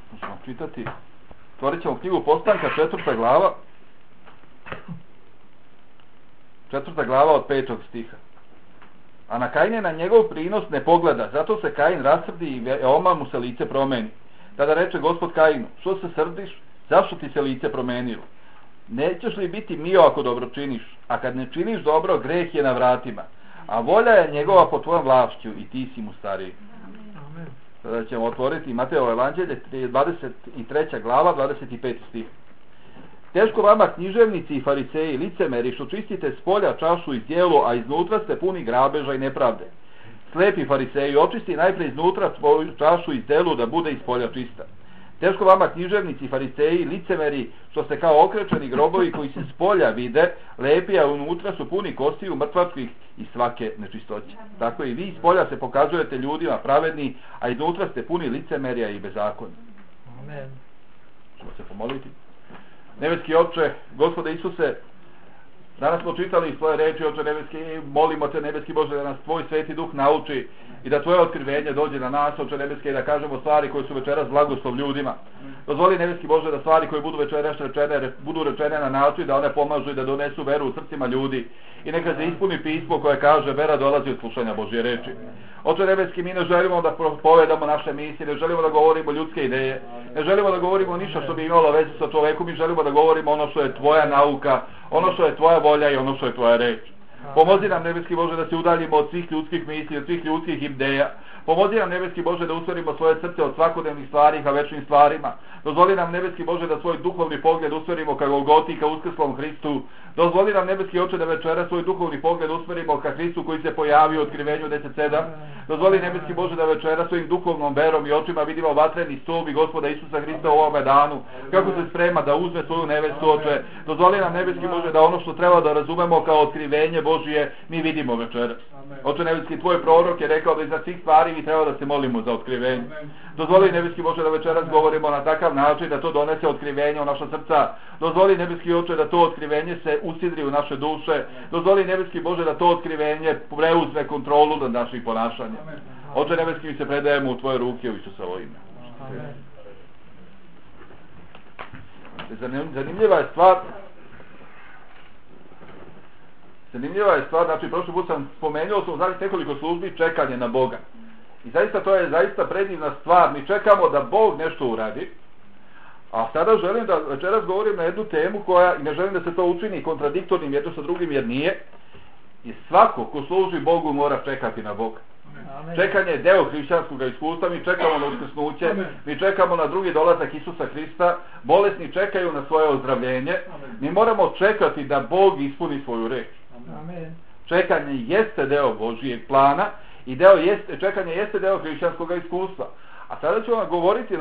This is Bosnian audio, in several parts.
Možemo čitati. Otvorit ćemo knjigu Postanka, 4. glava. 4. glava od 5. stiha. A na Kaina na njegov prinos ne pogleda, zato se Kain rasrdi i veoma mu se lice promeni. Tada reče Gospod Kainu, što se srdiš, zašto ti se lice promenilo? Nećeš li biti mio ako dobro činiš, a kad ne činiš dobro, greh je na vratima, a volja je njegova po tvojom vlašću i ti si mu stariji. Amen. Sada ćemo otvoriti Mateovo evanđelje, 23. glava, 25. stih. Teško vama književnici i fariseji, licemeri, što čistite s polja čašu i tijelo, a iznutra ste puni grabeža i nepravde. Slepi fariseji, očisti najprije iznutra svoju čašu i tijelu da bude iz polja čista. Teško vama književnici i fariseji, licemeri, što ste kao okrečeni grobovi koji se s polja vide, lepi, a unutra su puni kostiju, mrtvačkih i svake nečistoće. Tako i vi iz polja se pokazujete ljudima pravedni, a iznutra ste puni licemerja i bezakonja. Amen. Ćemo se pomoliti. Nebeski Oče, Gospode Isuse, danas smo čitali svoje reči, Oče nebeski, i molimo te, nebeski Bože, da nas Tvoj Sveti Duh nauči i da Tvoje otkrivenje dođe na nas, Oče nebeski, i da kažemo stvari koje su večeras blagoslov ljudima. Dozvoli, nebeski Bože, da stvari koje budu večeras rečene, budu rečene na način da one pomažu i da donesu veru u srcima ljudi. I neka se ispuni pismo koje kaže, vera dolazi od slušanja Božje reči. Oče nebeski, mi ne želimo da povedamo naše misli, ne želimo da govorimo ljudske ideje, ne želimo da govorimo ništa što bi imalo veze sa čovekom, mi želimo da govorimo ono što je Tvoja nauka, ono što je Tvoja volja i ono što je Tvoja reč. Pomozi nam, nebeski Bože, da se udaljimo od svih ljudskih misli, od svih ljudskih ideja. Pomozi nam, nebeski Bože, da usmerimo svoje srce od svakodnevnih stvari ka večnim stvarima. Dozvoli nam, nebeski Bože, da svoj duhovni pogled usmerimo ka Golgoti, ka uskrslom Hristu. Dozvoli nam, nebeski Oče, da večera svoj duhovni pogled usmerimo ka Hristu koji se pojavio u Otkrivenju 10:7. Dozvoli, nebeski Bože, da večera svojim duhovnom verom i očima vidimo vatreni stup i Gospoda Isusa Hrista u ovome danu, kako se sprema da uzme svoju nevestu, Oče. Dozvoli nam, nebeski Bože, da ono što treba da razumemo kao otkrivenje Božije, mi vidimo večeras. Oče nebeski, Tvoj prorok je rekao da iza svih stvari mi treba da se molimo za otkrivenje. Dozvoli, nebeski Bože, da večeras govorimo na takav način da to donese otkrivenje u naša srca. Dozvoli, nebeski Oče, da to otkrivenje se usidri u naše duše. Dozvoli, nebeski Bože, da to otkrivenje preuzme kontrolu nad naših ponašanja. Oče nebeski, mi se predajemo u Tvoje ruke u Isusovo ime. Zanimljiva je stvar, znači prošli put sam spomenuo, sam u zadnjih nekoliko službi čekanje na Boga. I zaista to je zaista predivna stvar, mi čekamo da Bog nešto uradi, a sada želim da večeras govorim na jednu temu koja, i ne želim da se to učini kontradiktornim jedno sa drugim jer nije, i svako ko služi Bogu mora čekati na Boga. Amen. Čekanje je deo hrišćanskog iskustva, mi čekamo na uskrsnuće, mi čekamo na drugi dolazak Isusa Hrista, bolesni čekaju na svoje ozdravljenje, mi moramo čekati da Bog ispuni svoju reč. Amen. Čekanje jeste deo Božijeg plana i čekanje jeste deo hrišćanskog iskustva. A sada ću vam govoriti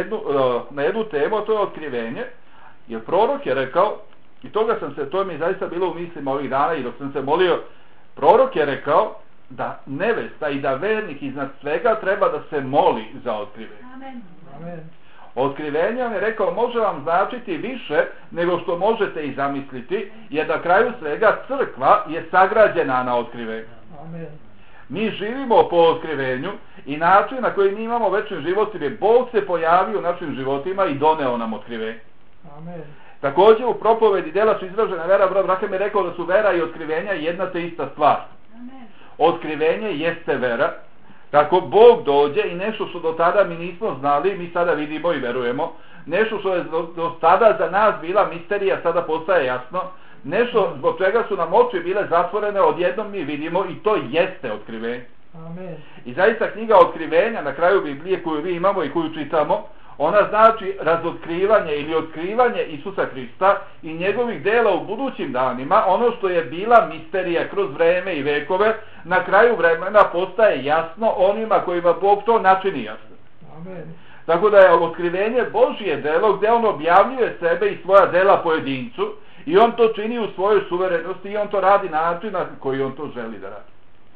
na jednu temu, to je otkrivenje, jer prorok je rekao, i to mi je zaista bilo u mislima ovih dana i dok sam se molio, prorok je rekao da nevesta i da vernik iznad svega treba da se moli za otkrivenje. Amen. Amen. Otkrivenje, on je rekao, može vam značiti više nego što možete i zamisliti, jer na kraju svega crkva je sagrađena na otkrivenju. Amen. Mi živimo po otkrivenju i način na koji mi imamo večni život je Bog se pojavio u našim životima i doneo nam otkrivenje. Amen. Također u propovedi dela su izražena vera, brat Rahem je rekao da su vera i otkrivenja jedna te ista stvar. Amen. Otkrivenje jeste vera. Tako Bog dođe i nešto što do tada mi nismo znali, mi sada vidimo i verujemo. Nešto što je do tada za nas bila misterija, sada postaje jasno. Nešto zbog čega su nam oči bile zatvorene, odjednom mi vidimo i to jeste otkrivenje. Amen. I zaista knjiga Otkrivenja na kraju Biblije koju vi imamo i koju čitamo, ona znači razotkrivanje ili otkrivanje Isusa Hrista i njegovih dela u budućim danima. Ono što je bila misterija kroz vreme i vekove, na kraju vremena postaje jasno onima kojima Bog to načini jasno. Amen. Tako da je otkrivenje Božje delo gdje on objavljuje sebe i svoja dela pojedincu i on to čini u svojoj suverenosti i on to radi na način na koji on to želi da radi.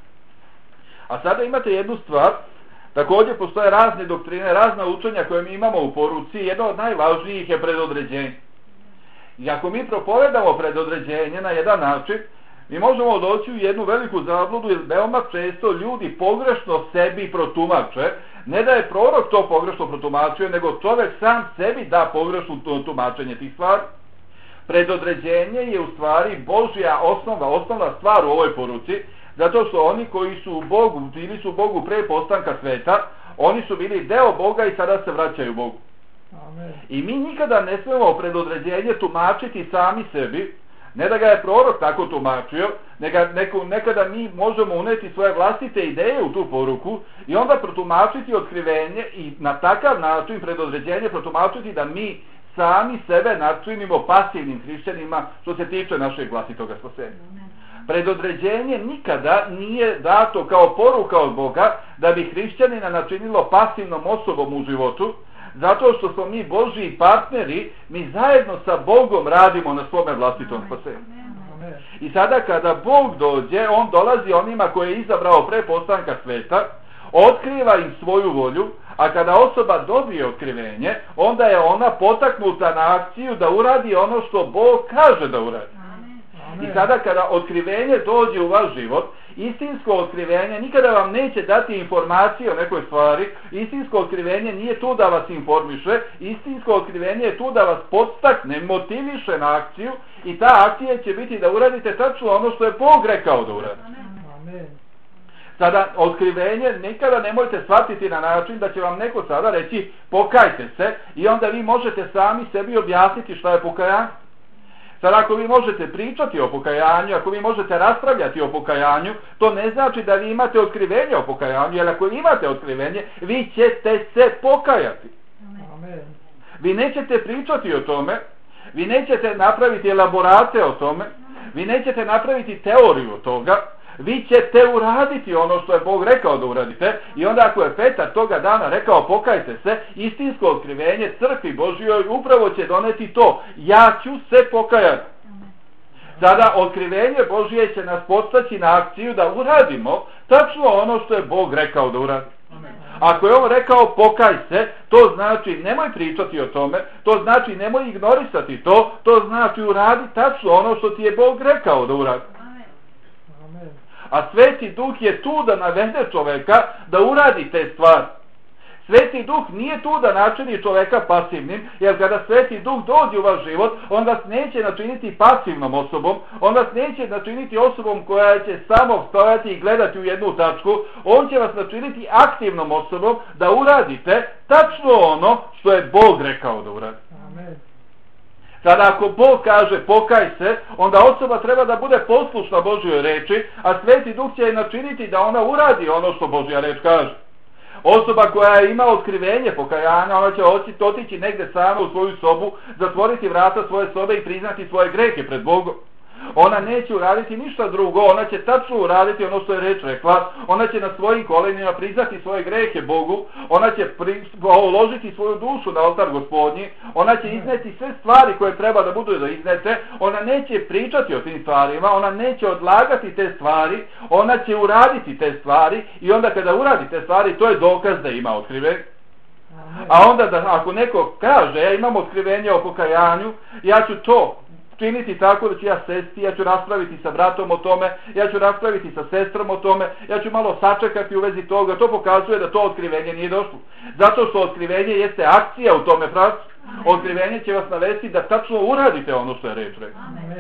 A sada imate jednu stvar. Također postoje razne doktrine, razna učenja koje mi imamo u poruci. Jedno od najvažnijih je predodređenje. I ako mi propovedamo predodređenje na jedan način, mi možemo doći u jednu veliku zabludu, jer veoma često ljudi pogrešno sebi protumače, ne da je prorok to pogrešno protumačio, nego čovjek sam sebi da pogrešno tumačenje tih stvari. Predodređenje je u stvari Božja osnovna stvar u ovoj poruci, zato što oni koji su u Bogu, bili su u Bogu pre postanka sveta, oni su bili deo Boga i sada se vraćaju Bogu. Amen. I mi nikada ne smemo predodređenje tumačiti sami sebi, ne da ga je prorok tako tumačio, nekada mi možemo uneti svoje vlastite ideje u tu poruku i onda protumačiti otkrivenje i na takav način predodređenje protumačiti da mi sami sebe načinimo pasivnim hrišćanima što se tiče našeg vlastitoga spasenja. Predodređenje nikada nije dato kao poruka od Boga da bi hrišćanina načinilo pasivnom osobom u životu, zato što smo mi Božji partneri, mi zajedno sa Bogom radimo na svome vlastitom spasenju. I sada kada Bog dođe, on dolazi onima koje je izabrao pre postanka sveta, otkriva im svoju volju, a kada osoba dobije otkrivenje, onda je ona potaknuta na akciju da uradi ono što Bog kaže da uradi. I sada kada otkrivenje dođe u vaš život, istinsko otkrivenje nikada vam neće dati informacije o nekoj stvari, istinsko otkrivenje nije tu da vas informiše, istinsko otkrivenje je tu da vas podstakne, motiviše na akciju i ta akcija će biti da uradite tačno ono što je Bog rekao da uradite. Amen. Sada, otkrivenje nikada nemojte shvatiti na način da će vam neko sada reći pokajte se i onda vi možete sami sebi objasniti šta je pokajanje. Sada ako vi možete pričati o pokajanju, ako vi možete raspravljati o pokajanju, to ne znači da vi imate otkrivenje o pokajanju, jer ako imate otkrivenje, vi ćete se pokajati. Amen. Vi nećete pričati o tome, vi nećete napraviti elaborate o tome, vi nećete napraviti teoriju od toga, vi ćete uraditi ono što je Bog rekao da uradite i onda ako je Petar toga dana rekao pokajte se, istinsko otkrivenje crkvi Božjoj upravo će doneti to, ja ću se pokajati. Sada otkrivenje Božje će nas podstaći na akciju da uradimo tačno ono što je Bog rekao da uradi. Ako je on rekao pokaj se, to znači nemoj pričati o tome, to znači nemoj ignorisati to, to znači uradi tačno ono što ti je Bog rekao da uradi. Amen. A Sveti Duh je tu da navede čoveka da uradi te stvari. Sveti Duh nije tu da načini čoveka pasivnim, jer kada Sveti Duh dođe u vaš život, on vas neće načiniti pasivnom osobom, on vas neće načiniti osobom koja će samo stojati i gledati u jednu tačku, on će vas načiniti aktivnom osobom da uradite tačno ono što je Bog rekao da uradi. Amen. Sada ako Bog kaže pokaj se, onda osoba treba da bude poslušna Božjoj reči, a Sveti Duh će je načiniti da ona uradi ono što Božja reč kaže. Osoba koja ima otkrivenje pokajanja, ona će otići negde sama u svoju sobu, zatvoriti vrata svoje sobe i priznati svoje grehe pred Bogom. Ona neće uraditi ništa drugo, ona će tačno uraditi ono što je reč rekla, ona će na svojim kolenima priznati svoje grehe Bogu, ona će uložiti svoju dušu na oltar Gospodnji, ona će izneti sve stvari koje treba da budu da iznete, ona neće pričati o tim stvarima, ona neće odlagati te stvari, ona će uraditi te stvari i onda kada uradi te stvari, to je dokaz da ima otkrivenje. A onda ako neko kaže ja imam otkrivenje o pokajanju, ja ću to činiti tako da ću ja sesti, ja ću raspraviti sa bratom o tome, ja ću raspraviti sa sestrom o tome, ja ću malo sačekati u vezi toga, to pokazuje da to otkrivenje nije došlo. Zato što otkrivenje jeste akcija u tome pravcu. Otkrivenje će vas navesti da tačno uradite ono što je reč rekla.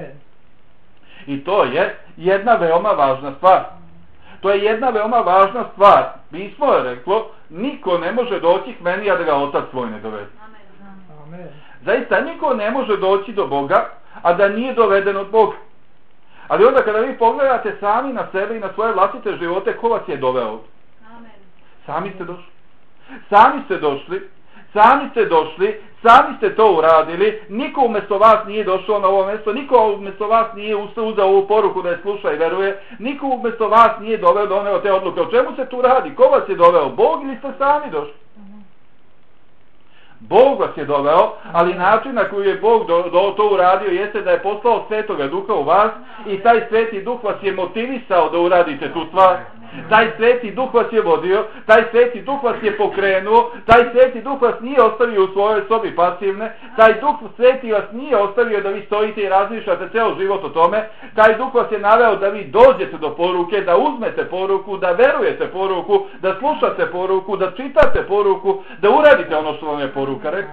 I to je jedna veoma važna stvar. To je jedna veoma važna stvar. Pismo je reklo, niko ne može doći k meni, a da ga Otac svoj ne dovede. Amen. Zaista niko ne može doći do Boga, a da nije doveden od Boga. Ali onda kada vi pogledate sami na sebe i na svoje vlastite živote, ko vas je doveo? Sami ste došli. Sami ste došli. Sami ste došli. Sami ste to uradili. Niko umjesto vas nije došao na ovo mjesto. Niko umjesto vas nije uzeo ovu poruku da je sluša i veruje. Niko umjesto vas nije doneo te odluke. O čemu se tu radi? Ko vas je doveo? Bog ili ste sami došli? Bog vas je doveo, ali način na koji je Bog to uradio jeste da je poslao Svetoga Duha u vas i taj Sveti Duh vas je motivisao da uradite tu stvar. Taj Sveti Duh vas je vodio, taj Sveti Duh vas je pokrenuo, taj Sveti Duh vas nije ostavio u svojoj sobi pasivne, taj Duh Sveti vas nije ostavio da vi stojite i razmišljate ceo život o tome, taj Duh vas je naveo da vi dođete do poruke, da uzmete poruku, da verujete poruku, da slušate poruku, da čitate poruku, da uradite ono što vam je poruka rekla.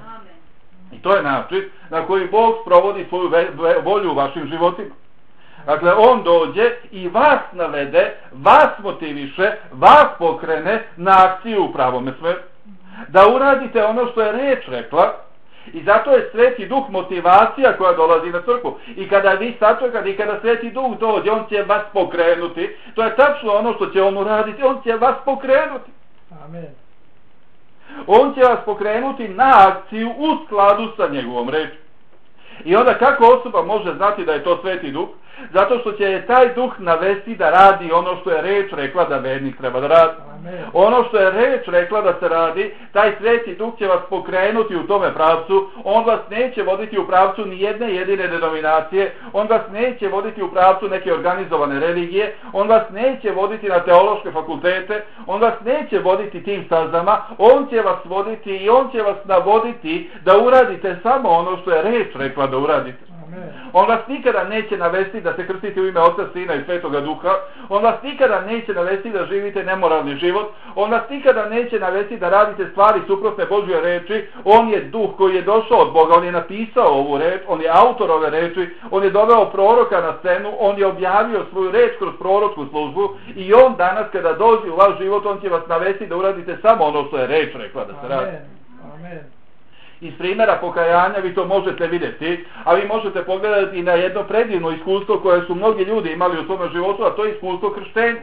I to je način na koji Bog sprovodi svoju volju u vašim životima. Dakle, on dođe i vas navede, vas motiviše, vas pokrene na akciju u pravome smeru. Da uradite ono što je reč rekla. I zato je Sveti Duh motivacija koja dolazi na crkvu. I kada vi sačekate i kada Sveti Duh dođe, on će vas pokrenuti. To je tačno ono što će on uraditi. On će vas pokrenuti. Amen. On će vas pokrenuti na akciju u skladu sa njegovom reči. I onda kako osoba može znati da je to Sveti Duh? Zato što će je taj Duh navesti da radi ono što je reč rekla da vernik treba da radi. Amen. Ono što je reč rekla da se radi, taj Sveti Duh će vas pokrenuti u tome pravcu. On vas neće voditi u pravcu ni jedne jedine denominacije. On vas neće voditi u pravcu neke organizovane religije. On vas neće voditi na teološke fakultete. On vas neće voditi tim stazama. On će vas voditi i on će vas navoditi da uradite samo ono što je reč rekla da uradite. On vas nikada neće navesti da se krstite u ime Oca, Sina i Svetoga Duha. On vas nikada neće navesti da živite nemoralni život. On vas nikada neće navesti da radite stvari suprotne Božje reči. On je Duh koji je došao od Boga. On je napisao ovu reč. On je autor ove reči. On je doveo proroka na scenu. On je objavio svoju reč kroz proročku službu. I on danas kada dođe u vaš život, on će vas navesti da uradite samo ono što je reč rekla da se radi. Amen. Iz primjera pokajanja vi to možete vidjeti, a vi možete pogledati i na jedno predivno iskustvo koje su mnogi ljudi imali u svome životu, a to je iskustvo krštenja.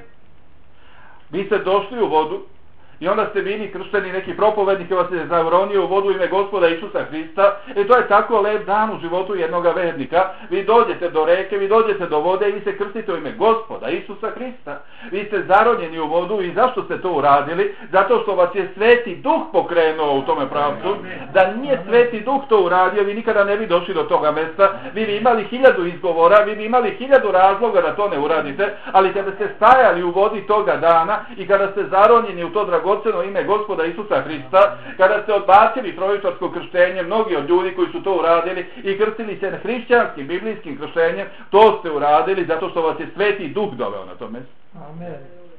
Vi ste došli u vodu i onda ste bili kršteni, neki propovednik vas je zavronio u vodu u ime Gospoda Isusa Hrista. I to je tako lep dan u životu jednoga vernika. Vi dođete do reke, vi dođete do vode i vi se krstite u ime Gospoda Isusa Hrista. Vi ste zaronjeni u vodu i zašto ste to uradili? Zato što vas je Sveti Duh pokrenuo u tome pravcu. Da nije Sveti Duh to uradio, vi nikada ne bi došli do toga mesta. Vi bi imali 1000 izgovora, vi bi imali 1000 razloga da to ne uradite, ali kada ste stajali u vodi toga dana i kada ste zaronjeni u to dragoceno ime Gospoda Isusa Hrista, kada ste odbacili trojičarsko krštenje, mnogi od ljudi koji su to uradili i krstili se hrišćanskim, biblijskim krštenjem, to ste uradili zato što vas je Sveti Duh doveo na to mjesto. Amen.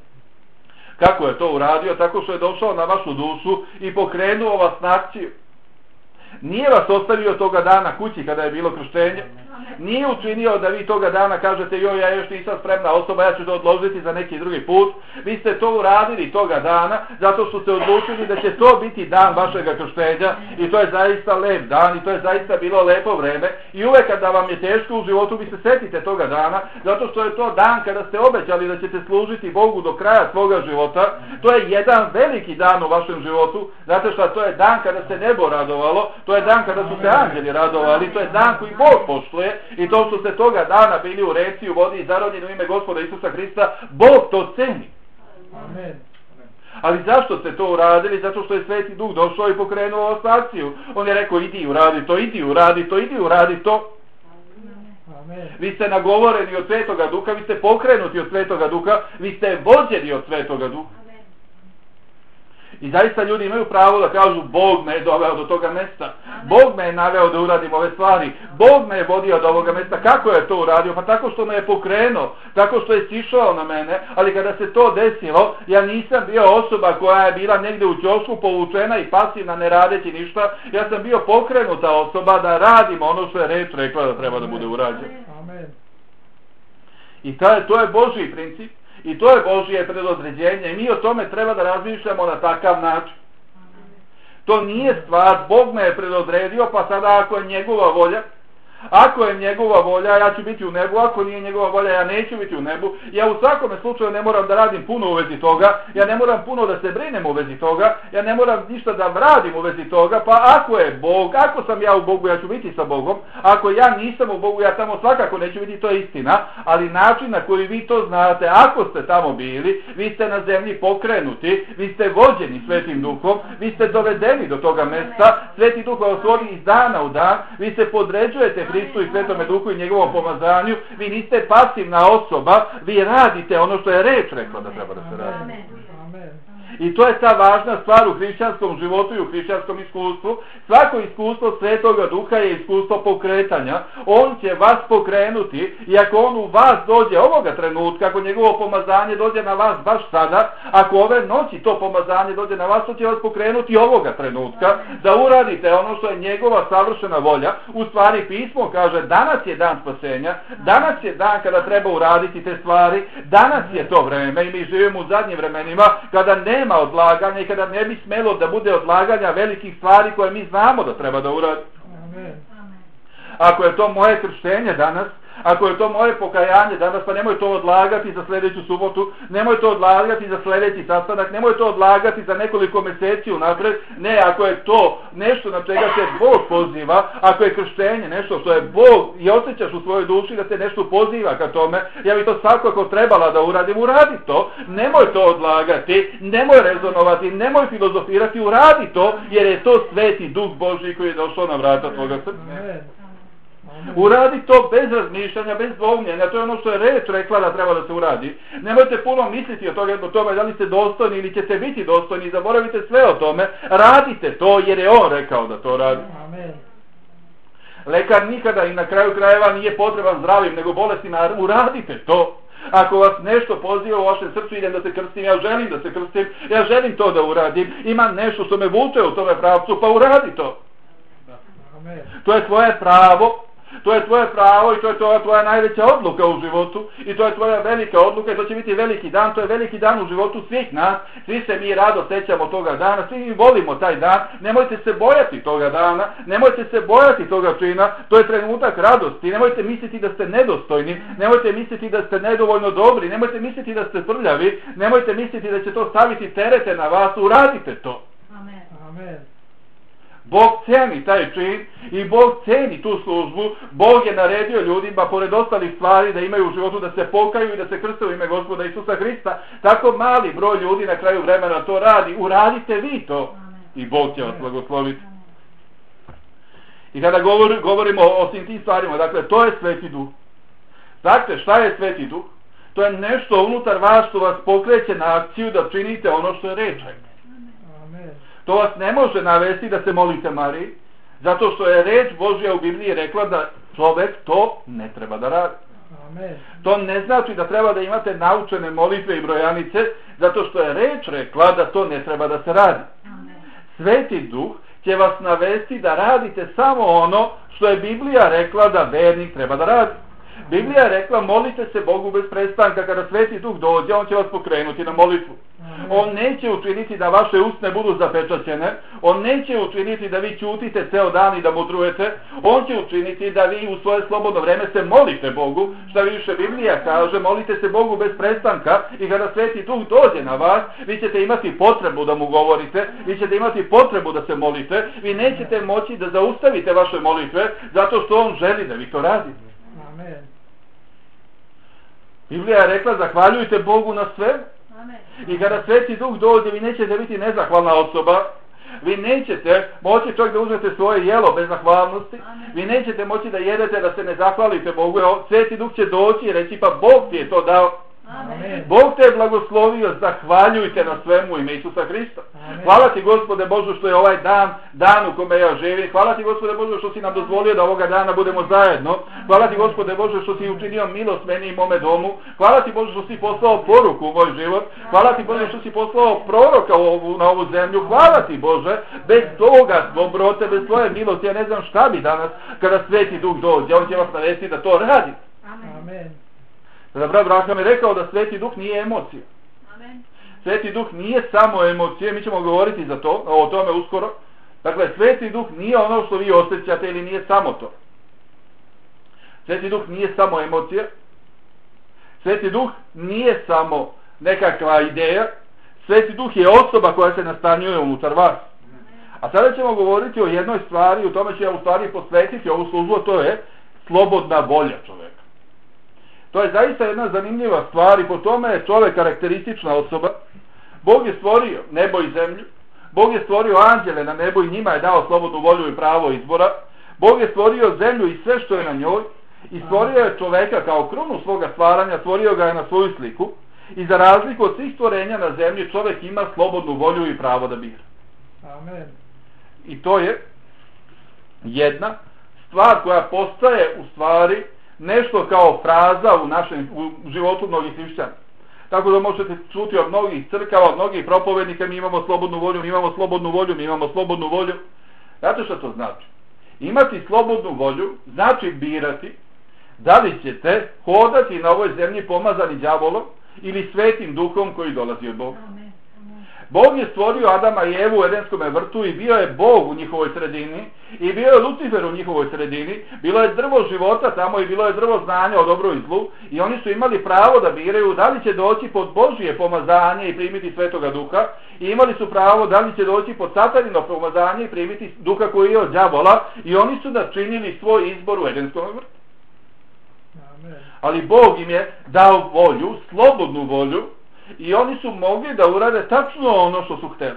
Kako je to uradio? Tako što je došao na vašu dušu i pokrenuo vas na akciju. Nije vas ostavio toga dana kući kada je bilo krštenje. Nije učinio da vi toga dana kažete joj, ja još nisam spremna osoba, ja ću to odložiti za neki drugi put. Vi ste to uradili toga dana zato što ste odlučili da će to biti dan vašega krštenja i to je zaista lep dan i to je zaista bilo lepo vreme i uvek kada vam je teško u životu vi se setite toga dana zato što je to dan kada ste obećali da ćete služiti Bogu do kraja svoga života. To je jedan veliki dan u vašem životu zato što to je dan kada se nebo radovalo, to je dan kada su se anđeli radovali, to je dan koji Bog poštuje. I to što ste toga dana bili u reci, u vodi i zaronjeni u ime Gospoda Isusa Hrista, Bog to ceni. Amen. Ali zašto ste to uradili? Zato što je Sveti Duh došao i pokrenuo vas akciju. On je rekao idi uradi to, idi uradi to, idi uradi to. Amen. Vi ste nagovoreni od Svetoga Duha, vi ste pokrenuti od Svetoga Duha, vi ste vođeni od Svetoga Duha. I zaista ljudi imaju pravo da kažu Bog me je doveo do toga mjesta. Bog me je naveo da uradim ove stvari. Bog me je vodio do ovoga mjesta. Kako je to uradio? Pa tako što me je pokrenuo. Tako što je sišao na mene. Ali kada se to desilo, ja nisam bio osoba koja je bila negdje u ćošku povučena i pasivna ne radeći ništa. Ja sam bio pokrenuta osoba da radim ono što je reč rekla da treba da bude urađeno. Amen. I to je Božji princip. I to je Božje predodređenje i mi o tome treba da razmišljamo na takav način. To nije stvar, Bog me je predodredio, pa sada ako je njegova volja, ako je njegova volja, ja ću biti u nebu, ako nije njegova volja, ja neću biti u nebu. Ja u svakome slučaju ne moram da radim puno u vezi toga, ja ne moram puno da se brinem u vezi toga, ja ne moram ništa da radim u vezi toga, pa ako je Bog, ako sam ja u Bogu, ja ću biti sa Bogom, ako ja nisam u Bogu, ja tamo svakako neću biti, to je istina, ali način na koji vi to znate, ako ste tamo bili, vi ste na zemlji pokrenuti, vi ste vođeni Svetim Duhom, vi ste dovedeni do toga mesta, Sveti Duh vas vodi iz dana u dan, vi se podređujete Hristu i Svetome Duhu i njegovom pomazanju. Vi niste pasivna osoba, vi radite ono što je reč rekla da treba da se radi. Amen. I to je ta važna stvar u hrišćanskom životu i u hrišćanskom iskustvu. Svako iskustvo Svetoga Duha je iskustvo pokretanja. On će vas pokrenuti i ako on u vas dođe ovoga trenutka, ako njegovo pomazanje dođe na vas baš sada, ako ove noći to pomazanje dođe na vas, to će vas pokrenuti ovoga trenutka da uradite ono što je njegova savršena volja. U stvari pismo kaže danas je dan spasenja, danas je dan kada treba uraditi te stvari, danas je to vreme i mi živimo u zadnjim vremenima kada nema odlaganja i kada ne bi smelo da bude odlaganja velikih stvari koje mi znamo da treba da uradimo. Amen. Ako je to moje krštenje danas, ako je to moje pokajanje danas, pa nemoj to odlagati za sljedeću subotu, nemoj to odlagati za sljedeći sastanak, nemoj to odlagati za nekoliko mjeseci unapred. Ne, ako je to nešto na čega se Bog poziva, ako je krštenje nešto što je Bog i osjećaš u svojoj duši da se nešto poziva ka tome, ja bi to svakako trebala da uradim, uradi to, nemoj to odlagati, nemoj rezonovati, nemoj filozofirati, uradi to, jer je to Sveti Duh Božji koji je došao na vrata tvoga srca. Amen. Uradi to bez razmišljanja, bez dvoumljenja, to je ono što je reč rekla da treba da se uradi. Nemojte puno misliti o tome da li ste dostojni ili ćete biti dostojni, zaboravite sve o tome, radite to jer je on rekao da to radi. Amen. Lekar nikada i na kraju krajeva nije potreban zdravim nego bolestima, uradite to. Ako vas nešto poziva u vašem srcu, idem da se krstim, ja želim da se krstim, ja želim to da uradim, imam nešto što me vuče u tome pravcu, pa uradi to. Amen. To je tvoje pravo. To je tvoje pravo i to je tvoja najveća odluka u životu i to je tvoja velika odluka i to će biti veliki dan, to je veliki dan u životu svih nas, svi se mi rado sećamo toga dana, svi mi volimo taj dan, nemojte se bojati toga dana, nemojte se bojati toga čina, to je trenutak radosti, nemojte misliti da ste nedostojni, nemojte misliti da ste nedovoljno dobri, nemojte misliti da ste prljavi, nemojte misliti da će to staviti terete na vas, uradite to. Amen. Amen. Bog ceni taj čin i Bog ceni tu službu. Bog je naredio ljudima, pored ostalih stvari, da imaju u životu da se pokaju i da se krste u ime Gospoda Isusa Hrista. Tako mali broj ljudi na kraju vremena to radi. Uradite vi to i Bog će vas blagosloviti. I kada govorimo o svim tim stvarima, dakle, to je Sveti Duh. Dakle, šta je Sveti Duh? To je nešto unutar vas što vas pokreće na akciju da činite ono što je reč. Amen. To vas ne može navesti da se molite Mariji, zato što je reč Božja u Bibliji rekla da čovjek to ne treba da radi. Amen. To ne znači da treba da imate naučene molitve i brojanice, zato što je reč rekla da to ne treba da se radi. Amen. Sveti Duh će vas navesti da radite samo ono što je Biblija rekla da vernik treba da radi. Biblija je rekla molite se Bogu bez prestanka, kada Sveti Duh dođe on će vas pokrenuti na molitvu. On neće učiniti da vaše usne budu zapečaćene, on neće učiniti da vi ćutite ceo dan i da mudrujete, on će učiniti da vi u svoje slobodno vreme se molite Bogu, šta više Biblija kaže, molite se Bogu bez prestanka i kada Sveti Duh dođe na vas, vi ćete imati potrebu da mu govorite, vi ćete imati potrebu da se molite, vi nećete moći da zaustavite vaše molitve, zato što on želi da vi to radite. Amen. Biblija je rekla zahvaljujte Bogu na sve. Amen. I kada Sveti Duh dođe, vi nećete biti nezahvalna osoba, vi nećete moći čak da uzmete svoje jelo bez zahvalnosti, vi nećete moći da jedete da se ne zahvalite Bogu, Sveti Duh će doći i reći pa Bog ti je to dao. Amen. Bog te je blagoslovio, zahvaljujte na svemu ime Isusa Hrista. Amen. Hvala ti Gospode Bože što je ovaj dan u kome ja živim. Hvala ti Gospode Bože što si nam dozvolio da ovoga dana budemo zajedno. Hvala ti Gospode Bože što si učinio milost meni i mome domu. Hvala ti Bože što si poslao poruku u moj život. Hvala ti Bože što si poslao proroka na ovu zemlju. Hvala ti Bože, bez toga dobrote, bez tvoje milosti, ja ne znam šta bi danas kada Sveti Duh dođe. On će vas navesti da to radi. Amen. Sada brat Braham je rekao da Sveti Duh nije emocija. Amen. Sveti Duh nije samo emocije, mi ćemo govoriti o tome uskoro. Dakle, Sveti Duh nije ono što vi osjećate ili nije samo to. Sveti Duh nije samo emocija. Sveti Duh nije samo nekakva ideja. Sveti Duh je osoba koja se nastanjuje unutar vas. A sada ćemo govoriti o jednoj stvari, u tome ću ja u stvari posvetiti ovu službu, to je slobodna volja čovjeka. To je zaista jedna zanimljiva stvar i po tome je čovjek karakteristična osoba. Bog je stvorio nebo i zemlju, Bog je stvorio anđele na nebu i njima je dao slobodnu volju i pravo izbora. Bog je stvorio zemlju i sve što je na njoj i stvorio je čoveka kao krunu svoga stvaranja, stvorio ga je na svoju sliku i za razliku od svih stvorenja na zemlji čovjek ima slobodnu volju i pravo da bira. Amen. I to je jedna stvar koja postaje u stvari nešto kao fraza u životu mnogih hrišćana. Tako da možete čuti od mnogih crkava, od mnogih propovednika, mi imamo slobodnu volju, mi imamo slobodnu volju, mi imamo slobodnu volju. Znate što to znači? Imati slobodnu volju znači birati da li ćete hodati na ovoj zemlji pomazani đavolom ili svetim duhom koji dolazi od Boga. Bog je stvorio Adama i Evu u Edenskome vrtu i bio je Bog u njihovoj sredini i bio je Lucifer u njihovoj sredini, bilo je drvo života tamo i bilo je drvo znanja o dobru i zlu i oni su imali pravo da biraju da li će doći pod Božije pomazanje i primiti Svetoga Duha i imali su pravo da li će doći pod Satanino pomazanje i primiti Duha koji je od đavola i oni su načinili svoj izbor u Edenskom vrtu. Ali Bog im je dao volju, slobodnu volju, i oni su mogli da urade tačno ono što su hteli.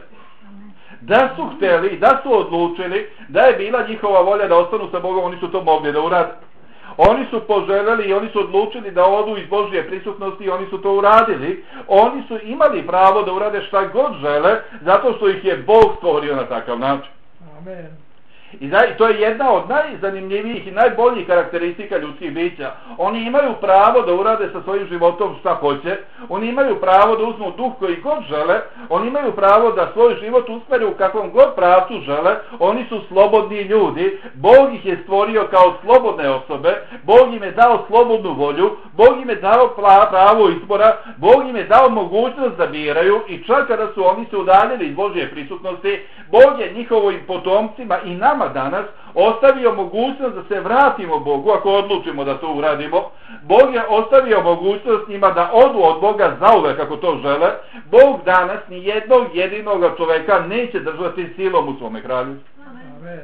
Da su hteli i da su odlučili da je bila njihova volja da ostanu sa Bogom, oni su to mogli da urade. Oni su poželjeli i oni su odlučili da odu iz Božje prisutnosti i oni su to uradili. Oni su imali pravo da urade šta god žele, zato što ih je Bog stvorio na takav način. Amen. I to je jedna od najzanimljivijih i najboljih karakteristika ljudskih bića. Oni imaju pravo da urade sa svojim životom šta hoće, oni imaju pravo da uzmu duh koji god žele, oni imaju pravo da svoj život usmere u kakvom god pravcu žele, oni su slobodni ljudi, Bog ih je stvorio kao slobodne osobe, Bog im je dao slobodnu volju, Bog im je dao pravo izbora, Bog im je dao mogućnost da biraju i čak kada su oni se udaljili iz Božje prisutnosti, Bog je njihovim potomcima i nama danas ostavio mogućnost da se vratimo Bogu ako odlučimo da to uradimo. Bog je ostavio mogućnost njima da odu od Boga zauvek ako to žele. Bog danas ni jednog jedinog čoveka neće držati silom u svome kraljevstvu. Amen.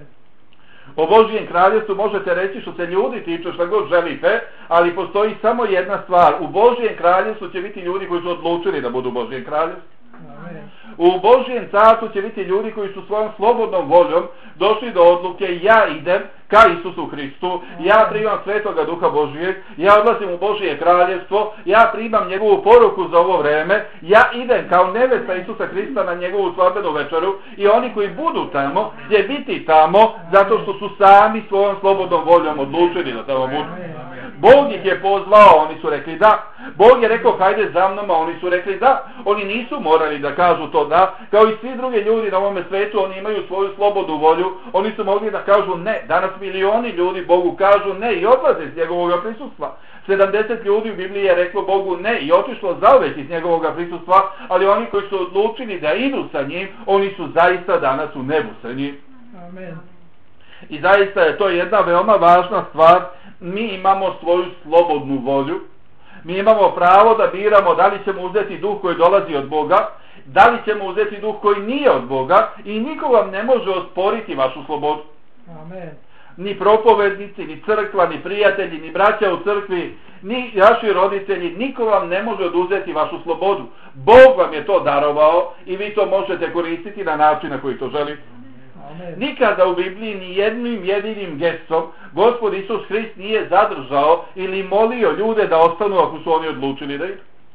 O Božjem kraljevstvu možete reći što se ljudi tiču šta god želite, ali postoji samo jedna stvar. U Božjem kraljevstvu će biti ljudi koji su odlučili da budu u Božjem kraljevstvu. Amen. U Božjem carstvu će biti ljudi koji su svojom slobodnom voljom došli do odluke ja idem ka Isusu Hristu, ja primam Svetoga Duha Božijeg, ja odlazim u Božje kraljevstvo, ja primam njegovu poruku za ovo vreme, ja idem kao nevesta Isusa Hrista na njegovu svadbenu večeru i oni koji budu tamo će biti tamo zato što su sami svojom slobodnom voljom odlučili da tamo budu. Bog ih je pozvao, oni su rekli da. Bog je rekao hajde za mnom, a oni su rekli da. Oni nisu morali da kažu to da. Kao i svi drugi ljudi na ovome svetu, oni imaju svoju slobodnu volju. Oni su mogli da kažu ne. Danas milioni ljudi Bogu kažu ne i odlaze iz njegovog prisustva. 70 ljudi u Bibliji je reklo Bogu ne i otišlo zauvek iz njegovog prisustva, ali oni koji su odlučili da idu sa njim, oni su zaista danas u nebu sa njim. Amen. I zaista je to jedna veoma važna stvar. Mi imamo svoju slobodnu volju. Mi imamo pravo da biramo da li ćemo uzeti duh koji dolazi od Boga, da li ćemo uzeti duh koji nije od Boga i niko vam ne može osporiti vašu slobodu. Amen. Ni propovednici, ni crkva, ni prijatelji, ni braća u crkvi, ni vaši roditelji, niko vam ne može oduzeti vašu slobodu. Bog vam je to darovao i vi to možete koristiti na način na koji to želite. Amen. Nikada u Bibliji ni jednim jedinim gestom Gospod Isus Hrist nije zadržao ili molio ljude da ostanu ako su oni odlučili da idu.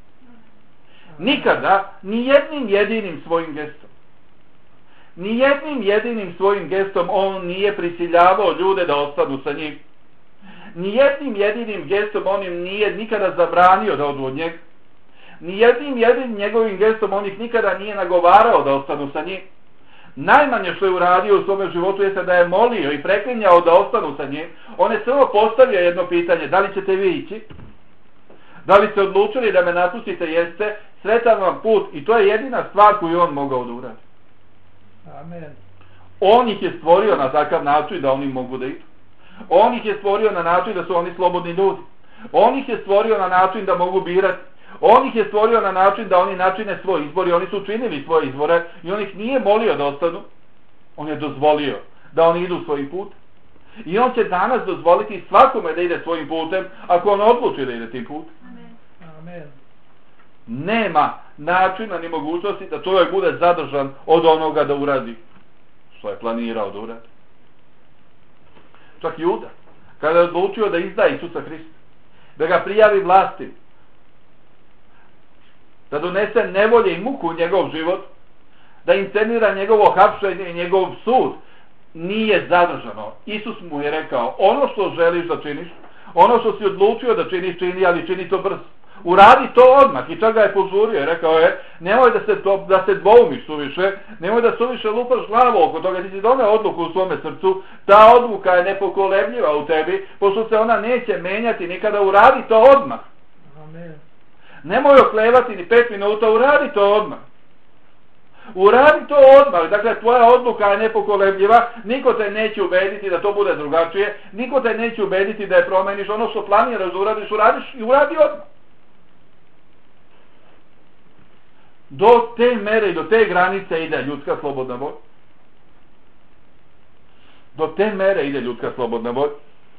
Nikada, ni jednim jedinim svojim gestom. Ni jednim jedinim svojim gestom on nije prisiljavao ljude da ostanu sa njim. Ni jednim jedinim gestom on im nije nikada zabranio da odu od njega. Ni jednim jedinim njegovim gestom on ih nikada nije nagovarao da ostanu sa njim. Najmanje što je uradio u svome životu jeste da je molio i preklinjao da ostanu sa njim. On je samo postavio jedno pitanje, da li ćete vi ići? Da li ste odlučili da me napustite? Jeste, sretan vam put i to je jedina stvar koju on mogao da uradi. Amen. On ih je stvorio na takav način da oni mogu da idu. On ih je stvorio na način da su oni slobodni ljudi. On ih je stvorio na način da mogu birati. On ih je stvorio na način da oni načine svoj izbor i oni su učinili svoje izbore i on ih nije molio da ostanu. On je dozvolio da oni idu svojim put. I on će danas dozvoliti svakome da ide svojim putem ako on odluči da ide tim putem. Amen. Nema načina ni mogućnosti da čovjek bude zadržan od onoga da uradi što je planirao da uradi. čak Juda, kada je odlučio da izda Isusa Hrista, da ga prijavi vlasti, da donese nevolje i muku u njegov život, da inscenira njegovo hapšenje i njegov sud, nije zadržano. Isus mu je rekao, ono što želiš da činiš, ono što si odlučio da činiš, čini, ali čini to brzo. Uradi to odmah. I čak ga je požurio i rekao je, nemoj da se dvoumiš suviše, nemoj da suviše lupaš glavu oko toga, ti si doneo odluku u svome srcu, ta odluka je nepokolebljiva u tebi, pošto se ona neće menjati nikada, uradi to odmah. Amen. Nemoj oklevati ni 5 minuta, uradi to odmah. Uradi to odmah, dakle tvoja odluka je nepokolebljiva, niko te neće ubediti da to bude drugačije, niko te neće ubediti da je promeniš, ono što planiraš da uradiš, uradi odmah. Do te mere i do te granice ide ljudska slobodna volja. Do te mere ide ljudska slobodna volja.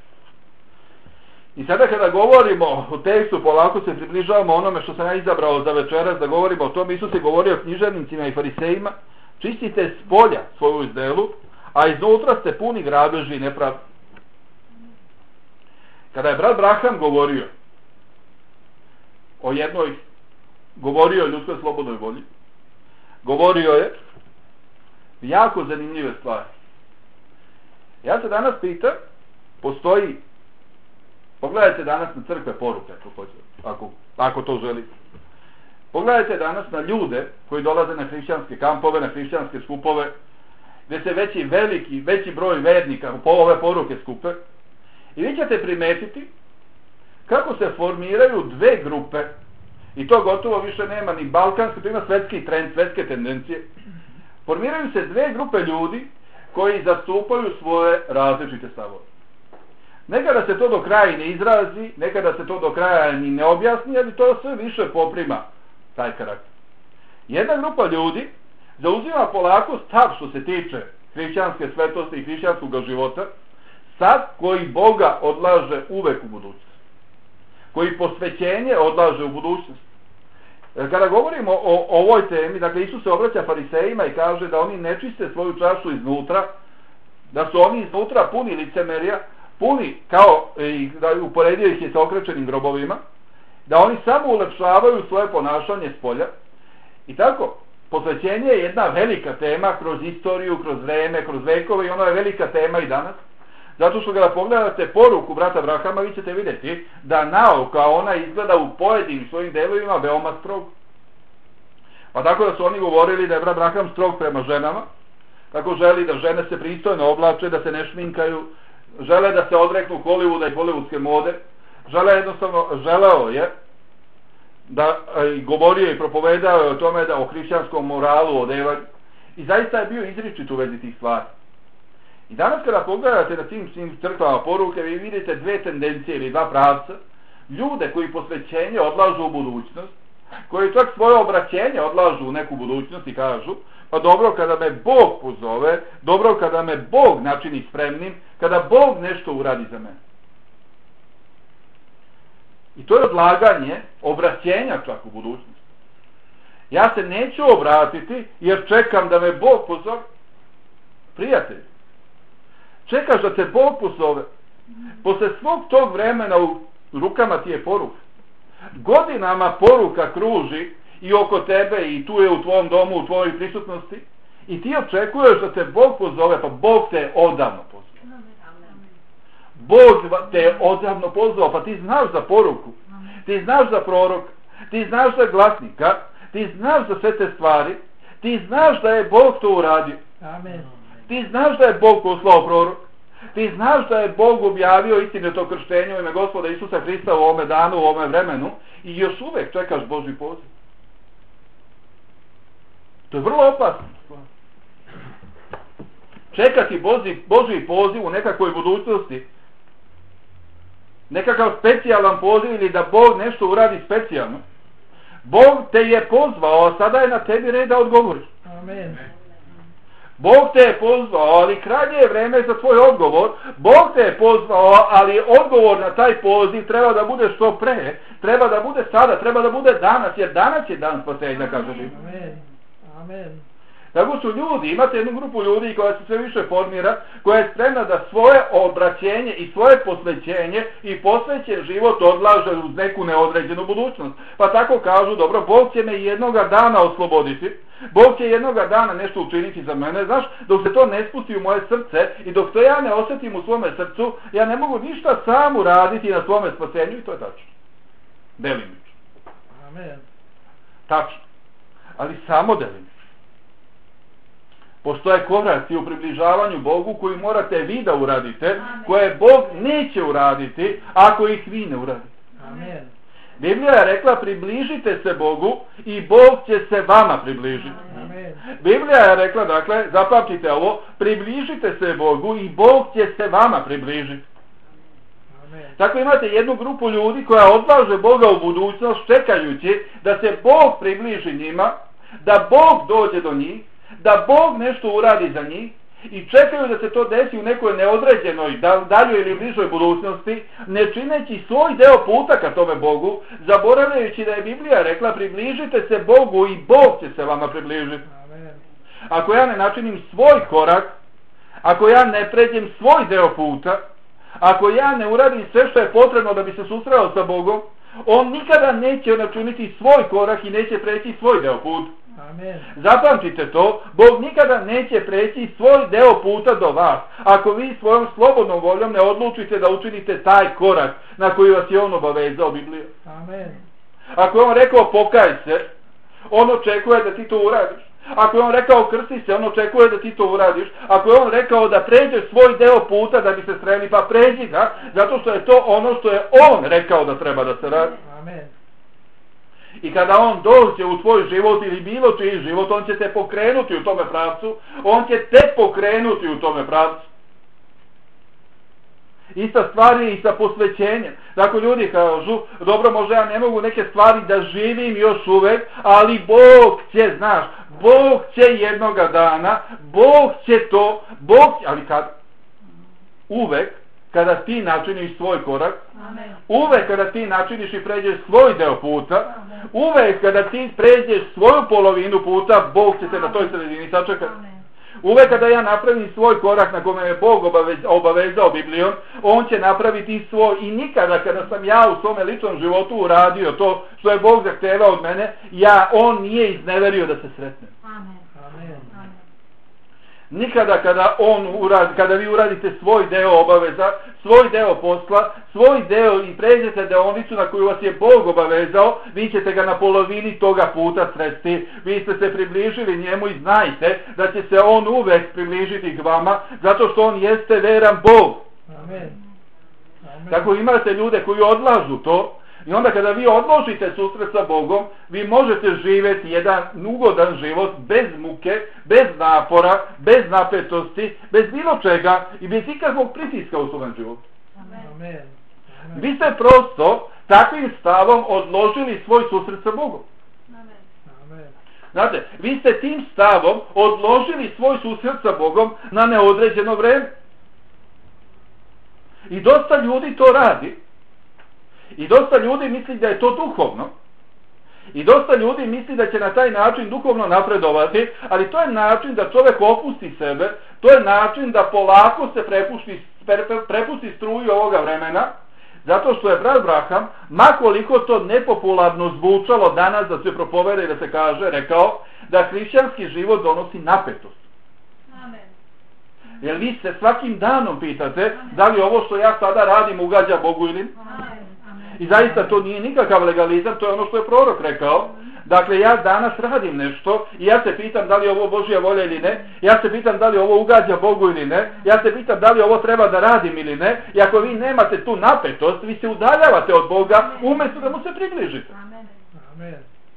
I sada kada govorimo o tekstu, polako se približavamo onome što sam ja izabrao za večeras, da govorimo o tom. Isus je govorio književnicima i farisejima, čistite s polja svoju izdelu, a iznutra ste puni grabeži i nepravde. Kada je brat Braham govorio o ljudskoj slobodnoj volji, govorio je jako zanimljive stvari. Ja se danas pitam, postoji, pogledajte danas na crkve poruke, ako to želite. Pogledajte danas na ljude koji dolaze na hrišćanske kampove, na hrišćanske skupove, gdje se veći broj vernika po ove poruke skupe, i vi ćete primetiti kako se formiraju dve grupe, i to gotovo više nema ni balkanske, to ima svetski trend, svetske tendencije. Formiraju se dve grupe ljudi koji zastupaju svoje različite stavove. Nekada se to do kraja ne izrazi, nekada se to do kraja ni ne objasni, ali to sve više poprima taj karakter. Jedna grupa ljudi zauzima polako stav što se tiče hrišćanske svetosti i hrišćanskog života, stav koji Boga odlaže uvek u budućnost, koji posvećenje odlaže u budućnost. Kada govorimo o ovoj temi, dakle Isus se obraća farisejima i kaže da oni ne čiste svoju čašu iznutra, da su oni iznutra puni licemerja, puni kao, da uporedio ih je sa okrečenim grobovima, da oni samo ulepšavaju svoje ponašanje s polja. I tako, posvećenje je jedna velika tema kroz istoriju, kroz vreme, kroz vekove, i ono je velika tema i danas. Zato što kada pogledate poruku brata Brahama, vi ćete vidjeti da nauka ona izgleda u pojedinim svojim delovima veoma strog. Pa tako da su oni govorili da je brat Braham strog prema ženama, kako želi da žene se pristojno oblače, da se ne šminkaju, žele da se odreknu Hollywooda i hollywoodske mode, želeo je da govorio i propovedao je o tome da o hrišćanskom moralu, odevanju, i zaista je bio izričit u vezi tih stvari. I danas kada pogledate na tim svim crkvama poruke, vi vidite dve tendencije ili dva pravca, ljude koji posvećenje odlažu u budućnost, koji čak svoje obraćenje odlažu u neku budućnost i kažu, pa dobro kada me Bog pozove, dobro kada me Bog načini spremnim, kada Bog nešto uradi za mene. I to je odlaganje obraćenja čak u budućnost. Ja se neću obratiti jer čekam da me Bog pozove. Prijatelj, čekaš da te Bog pozove. Posle svog tog vremena u rukama ti je poruka. Godinama poruka kruži i oko tebe i tu je u tvom domu, u tvojoj prisutnosti, i ti očekuješ da te Bog pozove, pa Bog te je odavno pozvao. Bog te je odavno pozvao, pa ti znaš za poruku, ti znaš za proroka, ti znaš za glasnika, ti znaš za sve te stvari, ti znaš da je Bog to uradio. Amen. Ti znaš da je Bog poslao prorok, ti znaš da je Bog objavio istinito krštenje u ime Gospoda Isusa Hrista u ovome danu, u ovome vremenu, i još uvek čekaš Božji poziv. To je vrlo opasno. Čekati Božji poziv u nekakvoj budućnosti, nekakav specijalan poziv ili da Bog nešto uradi specijalno. Bog te je pozvao, a sada je na tebi red da odgovoriš. Amen. Bog te je pozvao, ali krajnje je vreme za tvoj odgovor. Bog te je pozvao, ali odgovor na taj poziv treba da bude što pre, treba da bude sada, treba da bude danas, jer danas je dan spasenja, kaže Biblia. Amen. Amen. Tako su ljudi, imate jednu grupu ljudi koja se sve više formira, koja je spremna da svoje obraćenje i svoje posvećenje i posvećen život odlaže uz neku neodređenu budućnost. Pa tako kažu, dobro, Bog će me jednoga dana osloboditi, Bog će jednoga dana nešto učiniti za mene, znaš, dok se to ne spusti u moje srce i dok to ja ne osjetim u svome srcu, ja ne mogu ništa sam uraditi na svome spasenju i to je tačno. Delimično. Amen. Tačno. Ali samo delimično. Postoje koraci u približavanju Bogu koji morate vi da uradite, Amen. koje Bog neće uraditi ako ih vi ne uradite. Amen. Biblija je rekla približite se Bogu i Bog će se vama približiti. Amen. Biblija je rekla, dakle, zapamtite ovo, približite se Bogu i Bog će se vama približiti. Amen. Tako imate jednu grupu ljudi koja odlaže Boga u budućnost čekajući da se Bog približi njima, da Bog dođe do njih, da Bog nešto uradi za njih i čekaju da se to desi u nekoj neodređenoj, daljoj ili bližoj budućnosti, ne čineći svoj deo puta ka tome Bogu, zaboravljajući da je Biblija rekla približite se Bogu i Bog će se vama približiti. Amen. Ako ja ne načinim svoj korak, ako ja ne pređem svoj deo puta, ako ja ne uradim sve što je potrebno da bi se susreo sa Bogom, on nikada neće načiniti svoj korak i neće preći svoj deo puta. Amen. Zapamtite to, Bog nikada neće preći svoj deo puta do vas, ako vi svojom slobodnom voljom ne odlučite da učinite taj korak na koji vas je on obavezao Biblija. Amen. Ako je on rekao pokaj se, on očekuje da ti to uradiš. Ako je on rekao krsti se, on očekuje da ti to uradiš. Ako je on rekao da pređeš svoj deo puta da bi se sreli, pa pređi ga, zato što je to ono što je on rekao da treba da se radi. Amen. I kada on dođe u tvoj život ili bilo čiji život, on će te pokrenuti u tome pravcu, on će te pokrenuti u tome pravcu. Ista stvar je i sa posvećenjem. Dakle, ljudi kažu, dobro, možda ja ne mogu neke stvari da živim još uvek, ali Bog će, znaš, Bog će jednoga dana, Bog će to, Bog će, ali kad? Uvek, kada ti načiniš svoj korak, Amen. uvek kada ti načiniš i pređeš svoj deo puta, uvek kada ti pređeš svoju polovinu puta, Bog će te na toj sredini sačekati. Amen. Uvek kada ja napravim svoj korak na kome je Bog obavezao Biblijom, on će napraviti svoj i nikada kada sam ja u svome ličnom životu uradio to što je Bog zahtevao od mene, on nije izneverio da se sretnem. Amen. Amen. Amen. Nikada kada vi uradite svoj deo obaveza, svoj deo posla, svoj deo i pređete deonicu na koju vas je Bog obavezao, vi ćete ga na polovini toga puta sresti. Vi ste se približili njemu i znajte da će se on uvek približiti k vama, zato što on jeste veran Bog. Amen. Amen. Tako imate ljude koji odlažu to. I onda kada vi odložite susret sa Bogom, vi možete živjeti jedan ugodan život bez muke, bez napora, bez napetosti, bez bilo čega i bez ikakvog pritiska u svom životu. Amen. Amen. Amen. Vi ste prosto takvim stavom odložili svoj susret sa Bogom. Amen. Amen. Znate, vi ste tim stavom odložili svoj susret sa Bogom na neodređeno vreme. I dosta ljudi to radi. I dosta ljudi misli da je to duhovno. I dosta ljudi misli da će na taj način duhovno napredovati, ali to je način da čovjek opusti sebe, to je način da polako se prepusti struju ovoga vremena, zato što je brat Braham, makoliko to nepopularno zvučalo danas da se propovede i da se kaže, rekao da hrišćanski život donosi napetost. Amen. Jer vi se svakim danom pitate da li ovo što ja sada radim ugađa Bogu ili ne? Amen. I zaista to nije nikakav legalizam, to je ono što je prorok rekao. Dakle, ja danas radim nešto i ja se pitam da li je ovo Božja volja ili ne. Ja se pitam da li ovo ugađa Bogu ili ne. Ja se pitam da li ovo treba da radim ili ne. I ako vi nemate tu napetost, vi se udaljavate od Boga umjesto da mu se približite. Amen. Amen.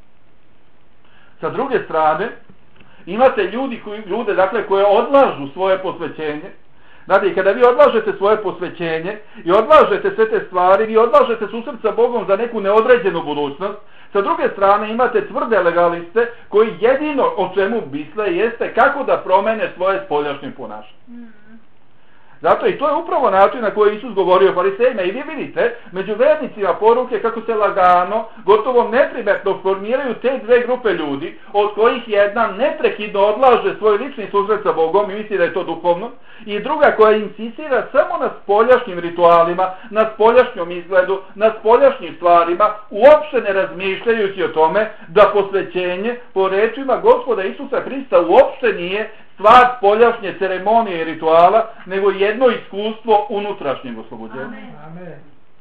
Sa druge strane, imate ljude dakle, koje odlažu svoje posvećenje. Znate, i kada vi odlažete svoje posvećenje i odlažete sve te stvari, vi odlažete susret sa Bogom za neku neodređenu budućnost. Sa druge strane imate tvrde legaliste koji jedino o čemu misle jeste kako da promene svoje spoljašnje ponašanje. Zato i to je upravo način na koji Isus govorio farisejima. I vi vidite među vernicima poruke kako se lagano, gotovo neprimetno formiraju te dve grupe ljudi, od kojih jedna neprekidno odlaže svoj lični susret sa Bogom i misli da je to duhovno, i druga koja insistira samo na spoljašnjim ritualima, na spoljašnjom izgledu, na spoljašnjim stvarima, uopšte ne razmišljajući o tome da posvećenje, po rečima Gospoda Isusa Hrista, uopšte nije stvar spoljašnje ceremonije i rituala, nego jedno iskustvo unutrašnjeg oslobođenja. Amen.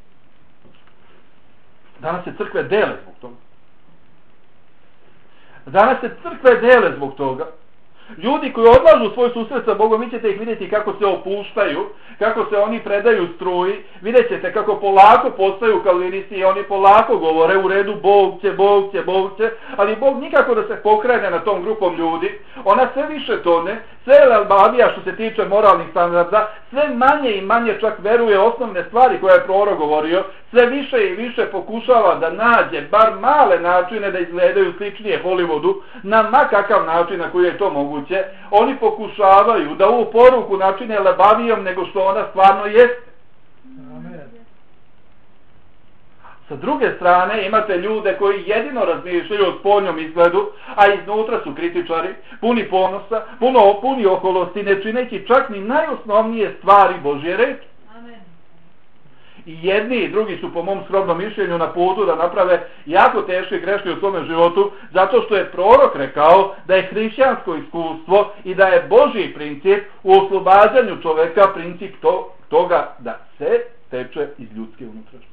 Danas se crkve dele zbog toga. Danas se crkve dele zbog toga. Ljudi koji odlažu svoj susret sa Bogom, vi ćete ih vidjeti kako se opuštaju, kako se oni predaju struji, vidjet ćete kako polako postaju kalvinisti i oni polako govore u redu Bog će, Bog će, Bog će, ali Bog nikako da se pokrene na tom grupom ljudi, ona sve više tone, sve je labavija što se tiče moralnih standarda, sve manje i manje čak veruje osnovne stvari koje je prorok govorio, sve više i više pokušava da nađe bar male načine da izgledaju sličnije Hollywoodu, na makakav način na koji je to moguće. Oni pokušavaju da ovu poruku načine labavijom nego što ona stvarno jeste. Amen. Sa druge strane imate ljude koji jedino razmišljaju o spoljnom izgledu, a iznutra su kritičari, puni ponosa, puni oholosti, ne čineći čak ni najosnovnije stvari Božje reči. I jedni i drugi su po mom skromnom mišljenju na putu da naprave jako teške greške u svome životu, zato što je prorok rekao da je hrišćansko iskustvo i da je Božji princip u oslobađanju čoveka princip toga da se teče iz ljudske unutrašnjosti.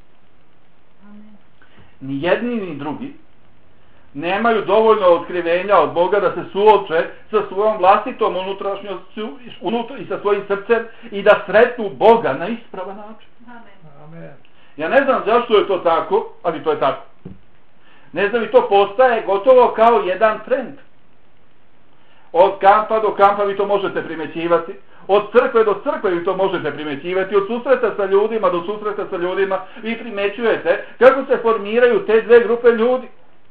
Ni jedni ni drugi nemaju dovoljno otkrivenja od Boga da se suoče sa svojom vlastitom unutrašnjošću i sa svojim srcem i da sretnu Boga na ispravan način. Amen. Ja ne znam zašto je to tako, ali to je tako. Ne znam, i to postaje gotovo kao jedan trend. Od kampa do kampa vi to možete primećivati, od crkve do crkve vi to možete primećivati, od susreta sa ljudima do susreta sa ljudima vi primećujete kako se formiraju te dve grupe ljudi.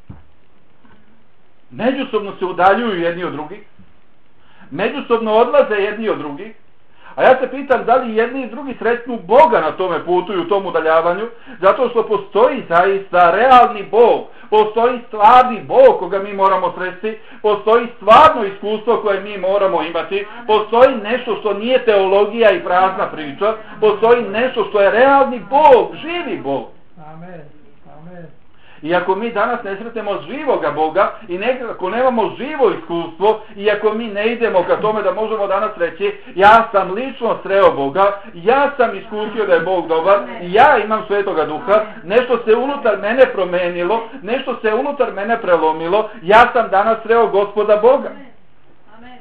Međusobno se udaljuju jedni od drugih, međusobno odlaze jedni od drugih, a ja se pitam da li jedni i drugi sretnu Boga na tome putu i u tom udaljavanju, zato što postoji zaista realni Bog, postoji stvarni Bog koga mi moramo sresti, postoji stvarno iskustvo koje mi moramo imati, postoji nešto što nije teologija i prazna priča, postoji nešto što je realni Bog, živi Bog. Amen. Amen. I ako mi danas ne sretnemo živoga Boga i nekako nemamo živo iskustvo, i ako mi ne idemo ka tome da možemo danas reći ja sam lično sreo Boga, ja sam iskusio da je Bog dobar, ja imam Svetoga Duha, nešto se unutar mene promenilo, nešto se unutar mene prelomilo, ja sam danas sreo Gospoda Boga. Amen.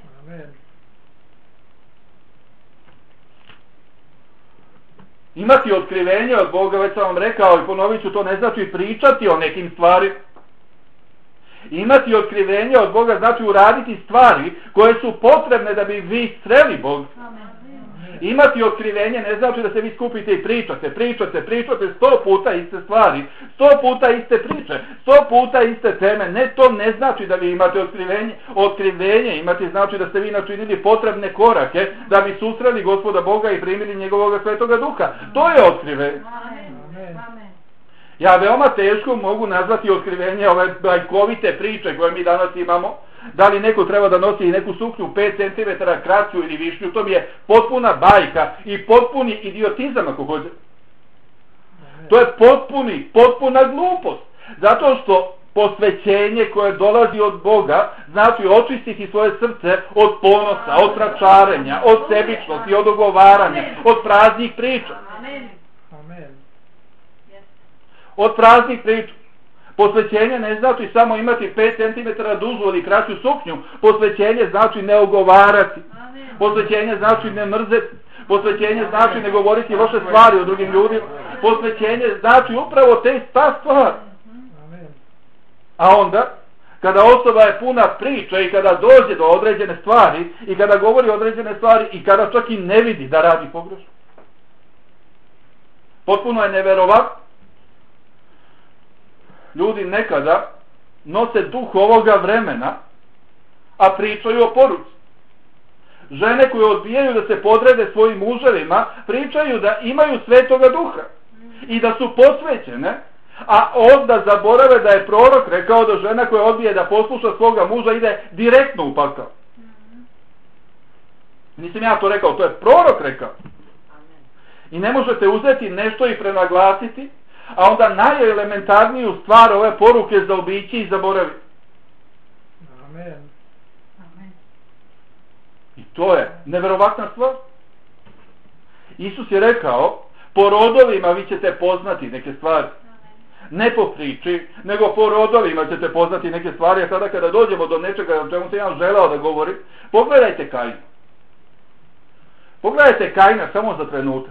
Imati otkrivenje od Boga, već sam vam rekao i ponovit ću, to ne znači pričati o nekim stvarima. Imati otkrivenje od Boga znači uraditi stvari koje su potrebne da bi vi sreli Boga. Imati otkrivenje ne znači da se vi skupite i pričate 100 puta iste stvari, 100 puta iste priče, 100 puta iste teme. Ne, to ne znači da vi imate otkrivenje. Otkrivenje imati znači da ste vi načinili potrebne korake da bi susreli Gospoda Boga i primili njegovog Svetoga Duha. To je otkrivenje. Ja veoma teško mogu nazvati otkrivenje ove bajkovite priče koje mi danas imamo. Da li neko treba da nosi neku suknju 5 cm kraću ili višnju, to mi je potpuna bajka i potpuni idiotizam ako hoće. To je potpuna glupost. Zato što posvećenje koje dolazi od Boga znači očistiti svoje srce od ponosa, od tračarenja, od sebičnosti, od ogovaranja, od praznih priča. Od praznih priča. Posvećenje ne znači samo imati 5 cm dužu ili kraću suknju. Posvećenje znači ne ogovarati. Posvećenje znači ne mrzeti. Posvećenje znači ne govoriti loše stvari o drugim ljudima. Posvećenje znači upravo te stvari. A onda, kada osoba je puna priča i kada dođe do određene stvari i kada govori određene stvari i kada čak i ne vidi da radi pogrešno, potpuno je neverovatno. Ljudi nekada nose duh ovoga vremena, a pričaju o poruci. žene koje odbijaju da se podrede svojim muževima, pričaju da imaju Svetoga Duha i da su posvećene, a onda zaborave da je prorok rekao da žena koja odbije da posluša svoga muža ide direktno u pakao. Nisam ja to rekao, to je prorok rekao. I ne možete uzeti nešto i prenaglasiti, a onda najelementarniju stvar ove poruke zaobići i zaboraviti. Amen. I to je neverovatna stvar. Isus je rekao, po rodovima vi ćete poznati neke stvari. Ne po priči, nego po rodovima ćete poznati neke stvari. A sada kada dođemo do nečega o čemu sam ja želeo da govorim, pogledajte Kaina. Pogledajte Kaina samo za trenutak.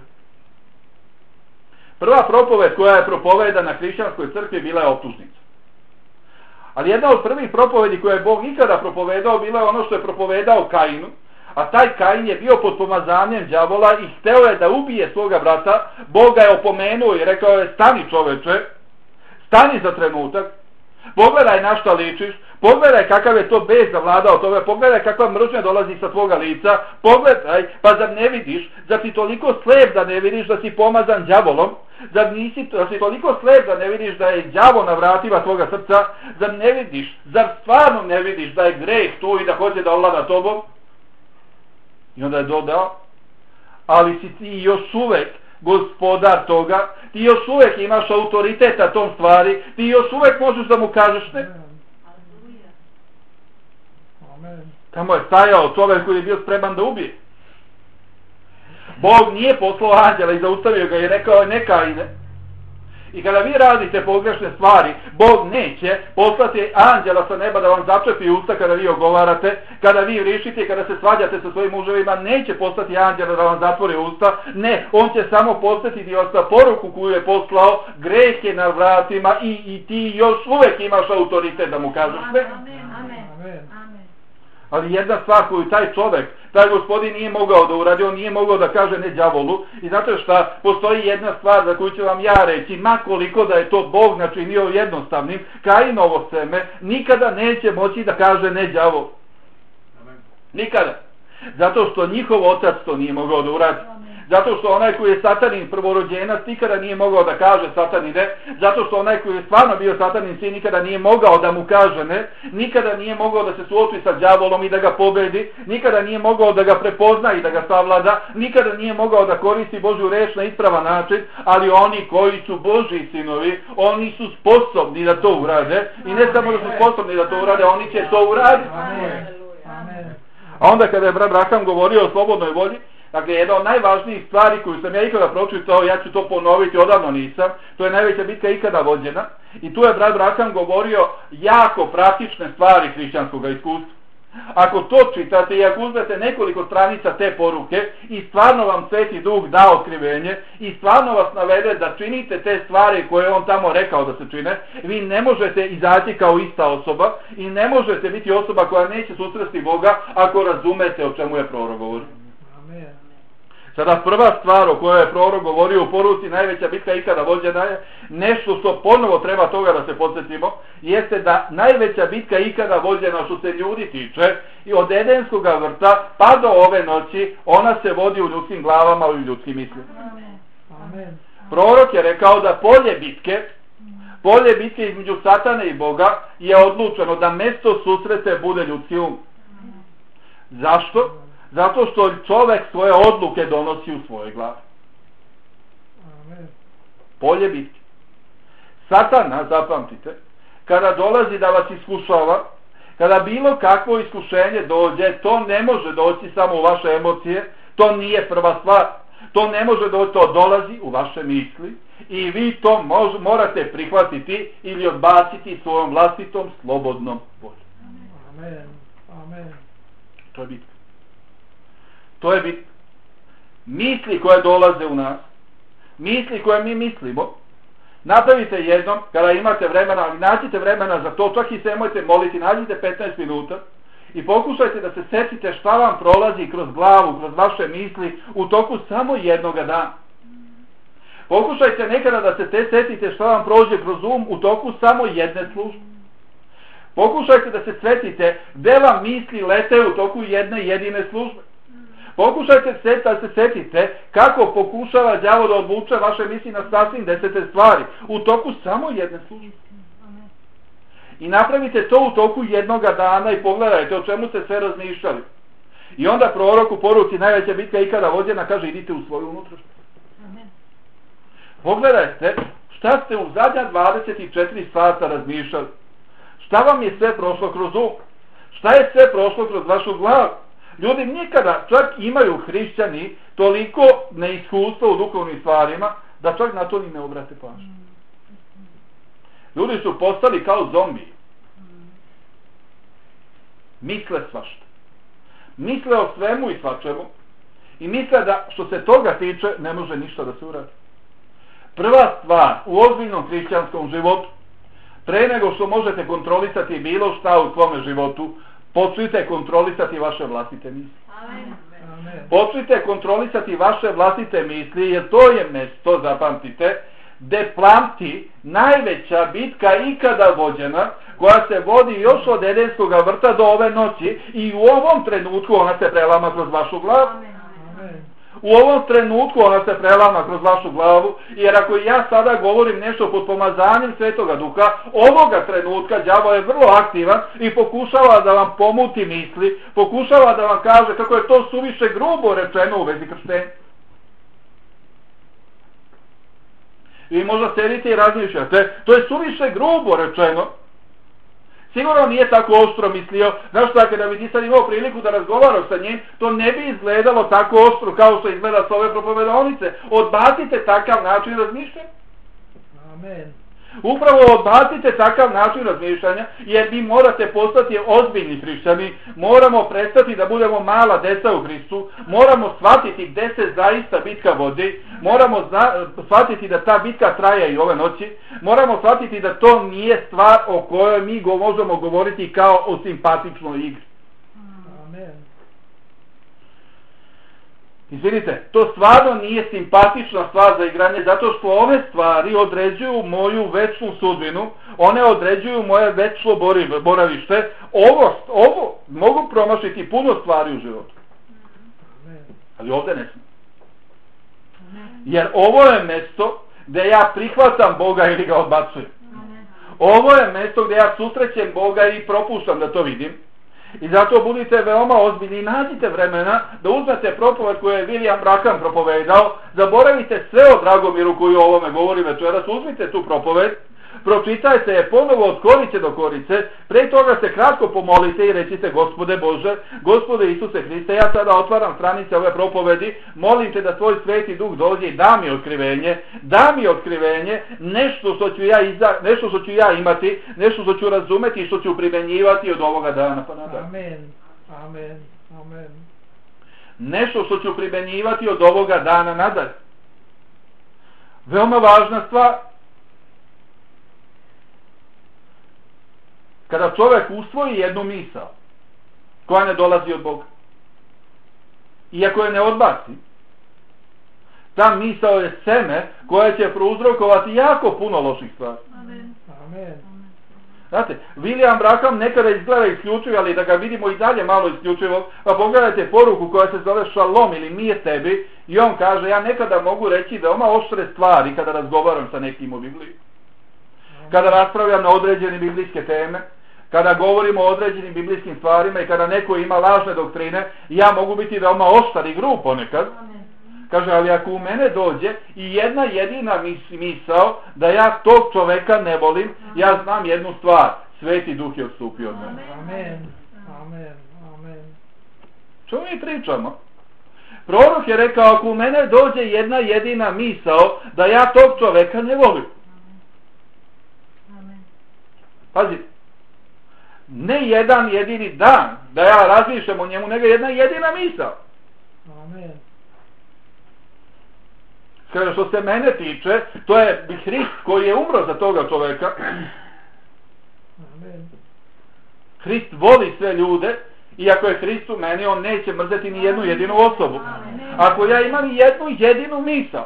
Prva propoved koja je propovedana na hrišćanskoj crkvi bila je optužnica. Ali jedna od prvih propovedi koje je Bog ikada propovedao bila je ono što je propovedao Kainu, a taj Kain je bio pod pomazanjem đavola i hteo je da ubije svoga brata. Bog ga je opomenuo i rekao je: stani čoveče, stani za trenutak, pogledaj na šta ličiš, pogledaj kakav je to bes zavladao tome, pogledaj kakva mržnja dolazi sa tvoga lica, pogledaj, pa zar ne vidiš, zar si toliko slep da ne vidiš da si pomazan đavolom, zar si toliko slep da ne vidiš da je đavo na vratima tvoga srca, zar ne vidiš, zar stvarno ne vidiš da je greh tu i da hoće da ovlada tobom? I onda je dodao: ali si ti još uvek gospodar toga, ti još uvek imaš autoritet na tom stvari, ti još uvek možeš da mu kažeš ne. Tamo je stajao čovjek koji je bio spreman da ubije. Bog nije poslao anđela i zaustavio ga i rekao je: ne Kaine. I kada vi radite pogrešne stvari, Bog neće poslati anđela sa neba da vam začepi usta kada vi ogovarate, kada vi vrištite, kada se svađate sa svojim muževima, neće poslati anđela da vam zatvori usta. Ne, on će samo posjetiti vas na poruku koju je poslao: greh je na vratima i ti još uvek imaš autoritet da mu kažeš sve. Ali jedna stvar koju taj čovjek, taj gospodin nije mogao da uradi, on nije mogao da kaže ne đavolu. I zato što postoji jedna stvar za koju ću vam ja reći, makoliko da je to Bog načinio jednostavnim, Kainovo seme nikada neće moći da kaže ne đavol. Nikada. Zato što njihov otac to nije mogao da uradi. Zato što onaj koji je Satanin prvorođenac nikada nije mogao da kaže Satanine. Zato što onaj koji je stvarno bio Satanin sin nikada nije mogao da mu kaže ne. Nikada nije mogao da se suoči sa đavolom i da ga pobedi. Nikada nije mogao da ga prepozna i da ga savlada. Nikada nije mogao da koristi Božju reč na ispravan način. Ali oni koji su Božji sinovi, oni su sposobni da to urade. I ne samo da su sposobni da to urade, oni će to uraditi. A onda kada je brat Braham govorio o slobodnoj volji, dakle, jedna od najvažnijih stvari koju sam ja ikada pročitao, ja ću to ponoviti, odavno nisam, to je najveća bitka ikada vođena. I tu je brat Braham govorio jako praktične stvari hrišćanskog iskustva. Ako to čitate i ako uzmete nekoliko stranica te poruke i stvarno vam Sveti Duh da otkrivenje i stvarno vas navede da činite te stvari koje on tamo rekao da se čine, vi ne možete izaći kao ista osoba i ne možete biti osoba koja neće susresti Boga ako razumete o čemu je prorok govorio. Sada prva stvar o kojoj je prorok govorio u poruci najveća bitka ikada vođena je nešto što ponovo treba toga da se podsjetimo, jeste da najveća bitka ikada vođena što se ljudi tiče i od Edenskog vrta pa do ove noći ona se vodi u ljudskim glavama i u ljudskim mislima. Prorok je rekao da polje bitke između Satana i Boga je odlučeno da mesto susrete bude ljudski um. Zašto? Zato što čovjek svoje odluke donosi u svojoj glavi. Polje bitke. Satana, zapamtite, kada dolazi da vas iskušava, kada bilo kakvo iskušenje dođe, to ne može doći samo u vaše emocije, to nije prva stvar. To ne može doći, to dolazi u vaše misli i vi to morate prihvatiti ili odbaciti svojom vlastitom slobodnom voljom. Amen. To je bitka. To je bitka. Misli koje dolaze u nas, misli koje mi mislimo, napravite jednom, kada imate vremena, nađite vremena za to, čak i se nemojte moliti, nađite 15 minuta i pokušajte da se setite šta vam prolazi kroz glavu, kroz vaše misli u toku samo jednoga dana. Pokušajte nekada da se setite šta vam prođe kroz u toku samo jedne službe. Pokušajte da se setite gde vam misli lete u toku jedne jedine službe. Pokušajte da se setite kako pokušava đavo da odvuče vaše misli na sasvim 10 stvari u toku samo jedne službe. I napravite to u toku jednoga dana i pogledajte o čemu ste sve razmišljali. I onda prorok u poruci najveća bitka ikada vođena kaže idite u svoju unutrašnjost. Pogledajte šta ste u zadnja 24 sata razmišljali. Šta vam je sve prošlo kroz um? Šta je sve prošlo kroz vašu glavu? Ljudi nikada, čak imaju hrišćani toliko neiskustva u duhovnim stvarima da čak na to ni ne obrate pažnju. Ljudi su postali kao zombi. Misle svašta. Misle o svemu i svačemu i misle da što se toga tiče ne može ništa da se uradi. Prva stvar u ozbiljnom hrišćanskom životu, pre nego što možete kontrolisati bilo šta u svome životu, počnite kontrolisati vaše vlastite misli. Amen. Počnite kontrolisati vaše vlastite misli, jer to je mesto, zapamtite, gde plamti najveća bitka ikada vođena, koja se vodi još od Edenskog vrta do ove noći i u ovom trenutku ona se prelama kroz vašu glavu. Amen. U ovom trenutku ona se prelama kroz vašu glavu, jer ako ja sada govorim nešto pod pomazanjem Svetoga Duha, ovoga trenutka đavo je vrlo aktivan i pokušava da vam pomuti misli, pokušava da vam kaže kako je to suviše grubo rečeno u vezi krštenja. I možda sedite i razmišljate, to je suviše grubo rečeno. Sigurno nije tako oštro mislio. Znaš šta, kada bi ti sad imao priliku da razgovaraš sa njim, to ne bi izgledalo tako oštro kao što izgleda s ove propovedonice. Odbacite takav način razmišljanja. Amen. Upravo odbacite takav način razmišljanja, jer vi morate postati ozbiljni hrišćani, moramo prestati da budemo mala deca u Hristu, moramo shvatiti gde se zaista bitka vodi, moramo shvatiti da ta bitka traje i ove noći, moramo shvatiti da to nije stvar o kojoj mi možemo govoriti kao o simpatičnoj igri. Amen. Izvinite, to stvarno nije simpatična stvar za igranje, zato što ove stvari određuju moju večnu sudbinu, one određuju moje večno boravište. Ovo mogu promašiti puno stvari u životu. Ali ovdje ne smije. Jer ovo je mesto gdje ja prihvatam Boga ili ga odbacujem. Ovo je mesto gdje ja susrećem Boga i propuštam da to vidim. I zato budite veoma ozbiljni i nađite vremena da uzmete propoved koju je William Branham propovedao, zaboravite sve o Dragomiru koji o ovome govori večeras, uzmite tu propoved, pročitajte je ponovo od korice do korice, pre toga se kratko pomolite i recite Gospode Bože, Gospode Isuse Hriste, ja sada otvaram stranice ove propovedi, molim te da tvoj Sveti Duh dođe i da mi otkrivenje, nešto što ću ja imati, nešto što ću razumeti i što ću primjenjivati od ovoga dana pa nadalje. Amen. Amen. Amen. Nešto što ću primjenjivati od ovoga dana nadalje. Veoma važna stvar. Kada čovjek usvoji jednu misao koja ne dolazi od Boga, iako je ne odbaci, ta misao je seme koje će prouzrokovati jako puno loših stvari. Amen. Amen. Znate, William Branham nekada izgleda isključivo, ali da ga vidimo i dalje malo isključivo, pa pogledajte poruku koja se zove Šalom ili mir tebi, i on kaže, ja nekada mogu reći veoma oštre stvari kada razgovaram sa nekim o Bibliji. Kada raspravljam na određene biblijske teme, kada govorimo o određenim biblijskim stvarima i kada neko ima lažne doktrine, ja mogu biti veoma oštar i grub ponekad. Kaže, ali ako u mene dođe i jedna jedina misao da ja tog čoveka ne volim, ja znam jednu stvar, Sveti Duh je odstupio od mene. Amen. Amen. Amen. Što mi pričamo? Prorok je rekao, ako u mene dođe jedna jedina misao da ja tog čoveka ne volim. Pazi, ne jedan jedini dan da ja razmišljam o njemu, nego jedna jedina misao. Amen. Kaže, što se mene tiče, to je Hrist koji je umro za toga čoveka. Amen. Hrist voli sve ljude, i ako je Hrist u meni, on neće mrzeti ni jednu jedinu osobu. Ako ja imam jednu jedinu misao.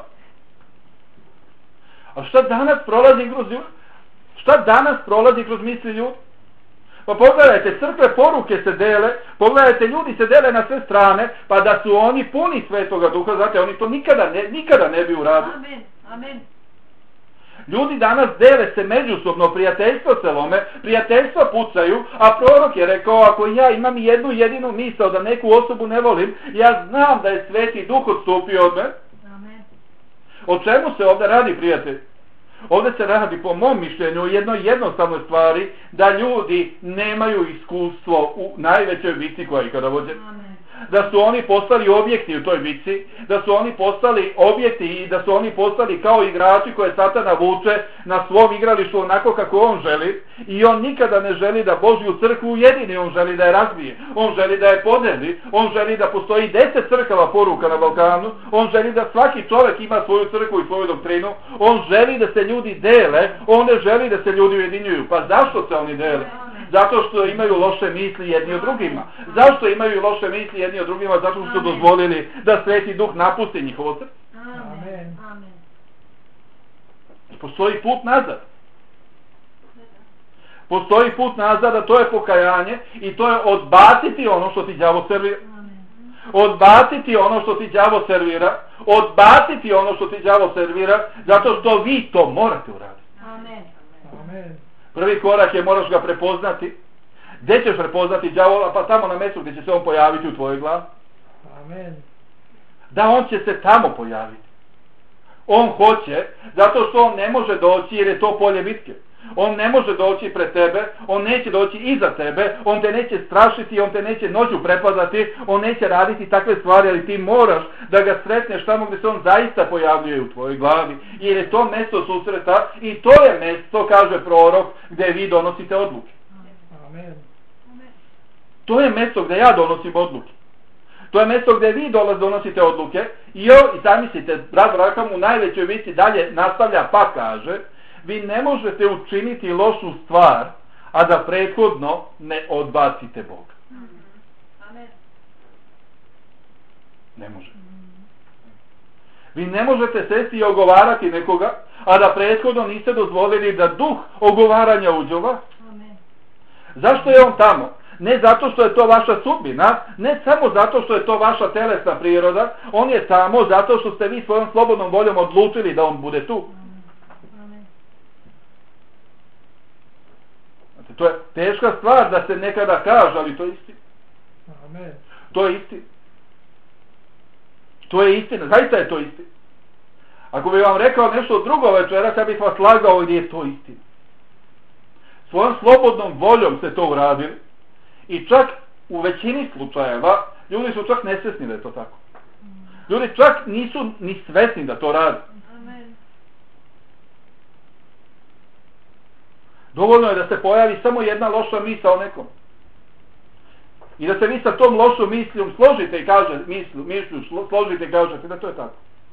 A šta danas prolazi kroz misli ljudi? Pa pogledajte, crkve poruke se dele, pogledajte, ljudi se dele na sve strane, pa da su oni puni Svetoga Duha, znate, oni to nikada ne bi uradili. Amen. Amen. Ljudi danas dele se međusobno, prijateljstva se lome, prijateljstva pucaju, a prorok je rekao, ako ja imam jednu jedinu misao da neku osobu ne volim, ja znam da je Sveti Duh odstupio od mene. Amen. O čemu se ovdje radi, prijatelj? Ovdje se radi, po mom mišljenju, o jednoj jednostavnoj stvari, da ljudi nemaju iskustvo u najvećoj bici koja je ikada vođena. Amen. Da su oni postali objekti u toj bici, da su oni postali objekti i da su oni postali kao igrači koje Satana vuče na svom igralištu onako kako on želi, i on nikada ne želi da Božju crkvu ujedini, on želi da je razbije, on želi da je podeli, on želi da postoji 10 crkava poruka na Balkanu, on želi da svaki čovjek ima svoju crkvu i svoju doktrinu, on želi da se ljudi dele, on ne želi da se ljudi ujedinjuju. Pa zašto se oni dele? Zato što imaju loše misli jedni od drugima. Zašto imaju loše misli jedni od drugima? Zato što su dozvolili da Sveti Duh napusti njihovo srce. Amen. Amen. Postoji put nazad. Postoji put nazad, a to je pokajanje i to je odbaciti ono što ti đavo servira. Odbaciti ono što ti đavo servira. Odbaciti ono što ti đavo servira, zato što vi to morate uraditi. Amen. Amen. Prvi korak je, moraš ga prepoznati. Gdje ćeš prepoznati đavola? Pa tamo na mjestu gdje će se on pojaviti u tvojoj glavi. Amen. Da, on će se tamo pojaviti. On hoće, zato što on ne može doći jer je to polje bitke. On ne može doći pred tebe, on neće doći iza tebe, on te neće strašiti, on te neće noću prepadati, on neće raditi takve stvari, ali ti moraš da ga sretneš tamo gdje se on zaista pojavljuje u tvojoj glavi. Jer je to mjesto susreta i to je mjesto, kaže prorok, gdje vi donosite odluke. Amen. To je mjesto gdje ja donosim odluke. To je mjesto gdje vi donosite odluke i zamislite, brat Rakam u najvećoj vici dalje nastavlja pa kaže, vi ne možete učiniti lošu stvar, a da prethodno ne odbacite Boga. Amen. Ne može. Vi ne možete sesti i ogovarati nekoga, a da prethodno niste dozvolili da duh ogovaranja uđe u vas. Amen. Zašto je on tamo? Ne zato što je to vaša sudbina, ne samo zato što je to vaša telesna priroda, on je tamo zato što ste vi svojom slobodnom voljom odlučili da on bude tu. Amen. To je teška stvar da se nekada kaže, ali to je istina. Amen. To je istina. To je istina, zaista je to istina. Ako bih vam rekao nešto drugo večeras, ja bih vas lagao gdje je to istina. Svojom slobodnom voljom ste to uradili i čak u većini slučajeva ljudi su čak nesvjesni da je to tako. Ljudi čak nisu ni svjesni da to rade. Amen. Dovoljno je da se pojavi samo jedna loša misao o nekom. I da se vi sa tom lošom mislijom složite i složite i kažete da to je tako.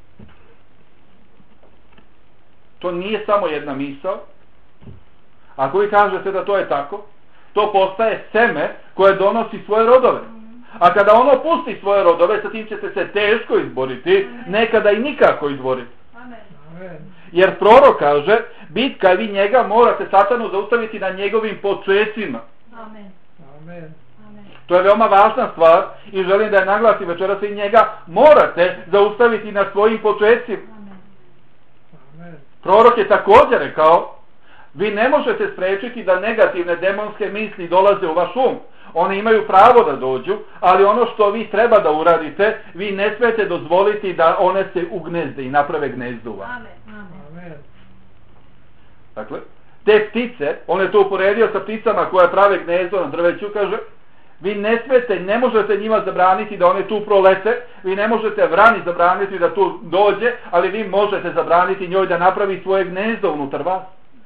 To nije samo jedna misao. Ako vi kažete da to je tako, to postaje seme koje donosi svoje rodove. A kada ono pusti svoje rodove, sa tim ćete se teško izboriti, nekada i nikako izboriti. Amen. Amen. Jer prorok kaže, bitka, vi njega morate Satanu zaustaviti na njegovim počecima. Amen. Amen. Amen. To je veoma važna stvar i želim da je naglasim večeras, i njega morate zaustaviti na svojim počecima. Amen. Amen. Prorok je također rekao, vi ne možete spriječiti da negativne demonske misli dolaze u vaš um. One imaju pravo da dođu, ali ono što vi treba da uradite, vi ne smijete dozvoliti da one se ugnezde i naprave gnezdo u vas. Amen. Amen. Dakle, te ptice, on je to uporedio sa pticama koje prave gnezdo na drveću, kaže, vi ne smijete, ne možete njima zabraniti da one tu prolete, vi ne možete vrani zabraniti da tu dođe, ali vi možete zabraniti njoj da napravi svoje gnezdo unutar vas.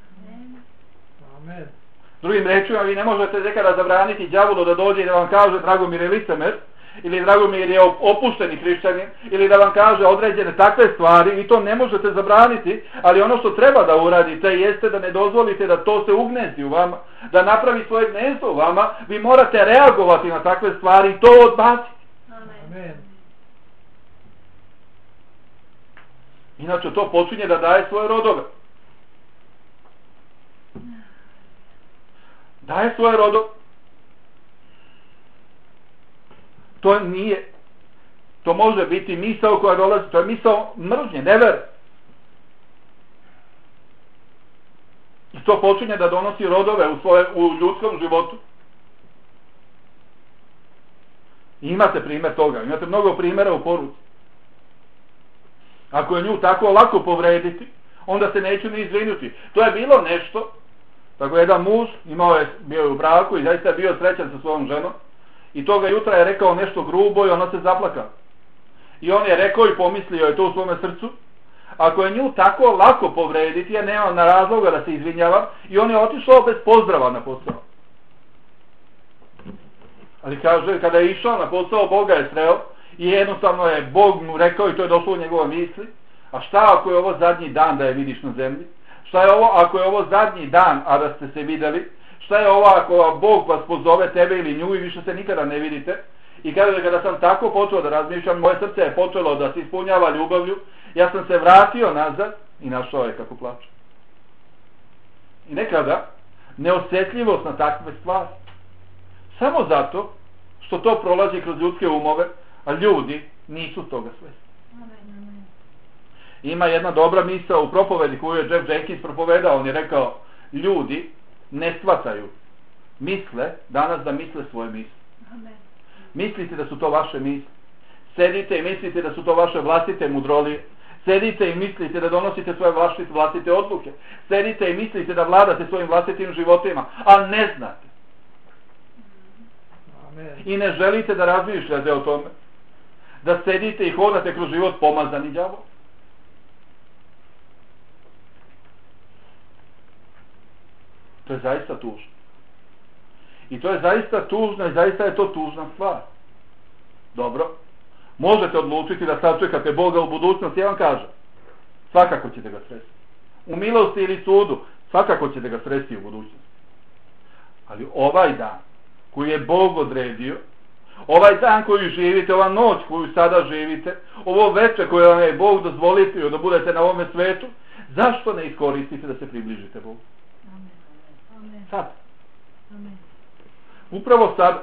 Amen. Drugim rečima, vi ne možete nekada zabraniti đavolu da dođe i da vam kaže Dragomir je licemer, ili Dragomir je opušteni hrišćanin, ili da vam kaže određene takve stvari, vi to ne možete zabraniti, ali ono što treba da uradite jeste da ne dozvolite da to se ugnezdi u vama, da napravi svoje gnezdo u vama, vi morate reagovati na takve stvari i to odbaciti. Amen. Inače to počinje da daje svoje rodove. Daje svoje rodove. To može biti misao koja dolazi, to je misao mržnje, nevere. I to počinje da donosi rodove u ljudskom životu. I imate primjer toga, imate mnogo primjera u poruci. Ako je nju tako lako povrediti, onda se neću ni izvinuti. To je bilo nešto, tako jedan muž bio je u braku i zaista je bio srećan sa svojom ženom i toga jutra je rekao nešto grubo i ona se zaplakala. I on je rekao i pomislio je to u svome srcu, ako je nju tako lako povrediti, ja nemam na razloga da se izvinjavam, i on je otišao bez pozdrava na posao. Ali kaže, kada je išao na posao, Boga je sreo i jednostavno je Bog mu rekao, i to je došlo u njegove misli, a šta ako je ovo zadnji dan da je vidiš na zemlji? Šta je ovo ako je ovo zadnji dan, a da ste se vidjeli? Šta je ovo ako Bog vas pozove, tebe ili nju, i više se nikada ne vidite? I kaže, kada sam tako počeo da razmišljam, moje srce je počelo da se ispunjava ljubavlju, ja sam se vratio nazad i našao je kako plače. I nekada neosjetljivost na takve stvari. Samo zato što to prolazi kroz ljudske umove, a ljudi nisu toga svjesni. Ima jedna dobra misao u propovedi koju je Jeff Jenkins propovedao. On je rekao, ljudi ne shvataju, misle danas da misle svoje misli. Mislite da su to vaše misli. Sedite i mislite da su to vaše vlastite mudrolije. Sedite i mislite da donosite svoje vlastite odluke. Sedite i mislite da vladate svojim vlastitim životima, a ne znate. Amen. I ne želite da razmišljate o tome. Da sedite i hodate kroz život pomazani đavo. To je zaista tužno. I to je zaista tužno i zaista je to tužna stvar. Dobro. Možete odlučiti da sačekate Boga u budućnosti, ja vam kažem. Svakako ćete ga sresti. U milosti ili sudu, svakako ćete ga sresti u budućnosti. Ali ovaj dan koji je Bog odredio, ovaj dan koji živite, ova noć koju sada živite, ovo večer koje vam je Bog dozvolio da budete na ovome svetu, zašto ne iskoristite da se približite Bogu? Sad. Upravo sad.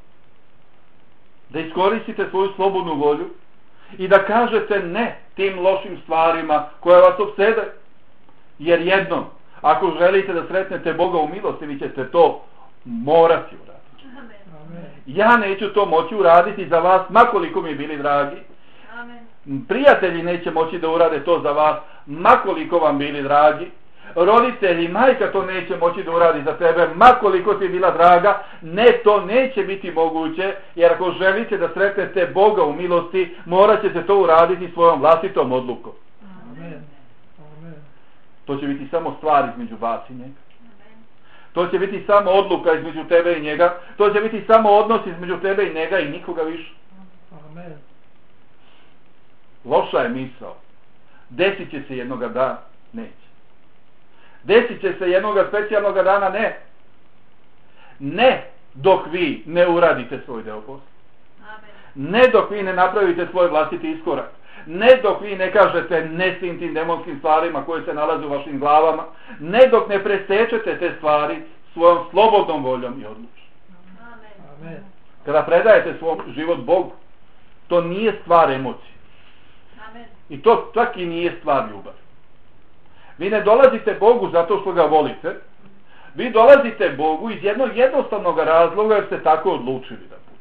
Da iskoristite svoju slobodnu volju i da kažete ne tim lošim stvarima koje vas opsede. Jer jednom, ako želite da sretnete Boga u milosti, vi ćete to morati uraditi. Amen. Ja neću to moći uraditi za vas, makoliko mi bili dragi. Amen. Prijatelji neće moći da urade to za vas, makoliko vam bili dragi. Roditelji, majka to neće moći da uradi za tebe, makoliko ti bila draga. Ne, to neće biti moguće, jer ako želite da sretnete Boga u milosti, morat ćete to uraditi svojom vlastitom odlukom. Amen. Amen. To će biti samo stvar između vas i njega. To će biti samo odluka između tebe i njega. To će biti samo odnos između tebe i njega i nikoga više. Amen. Loša je misao. Desit će se jednoga dana? Neće. Desit će se jednoga specijalnoga dana? Ne. Ne dok vi ne uradite svoj deo posla. Ne dok vi ne napravite svoj vlastiti iskorak. Ne dok vi ne kažete ne svim tim demonskim stvarima koje se nalaze u vašim glavama. Ne dok ne presečete te stvari svojom slobodnom voljom i odlučom. Amen. Kada predajete svoj život Bogu, to nije stvar emocije. I to čak i nije stvar ljubavi. Vi ne dolazite Bogu zato što ga volite. Vi dolazite Bogu iz jednog jednostavnog razloga jer ste tako odlučili da bude.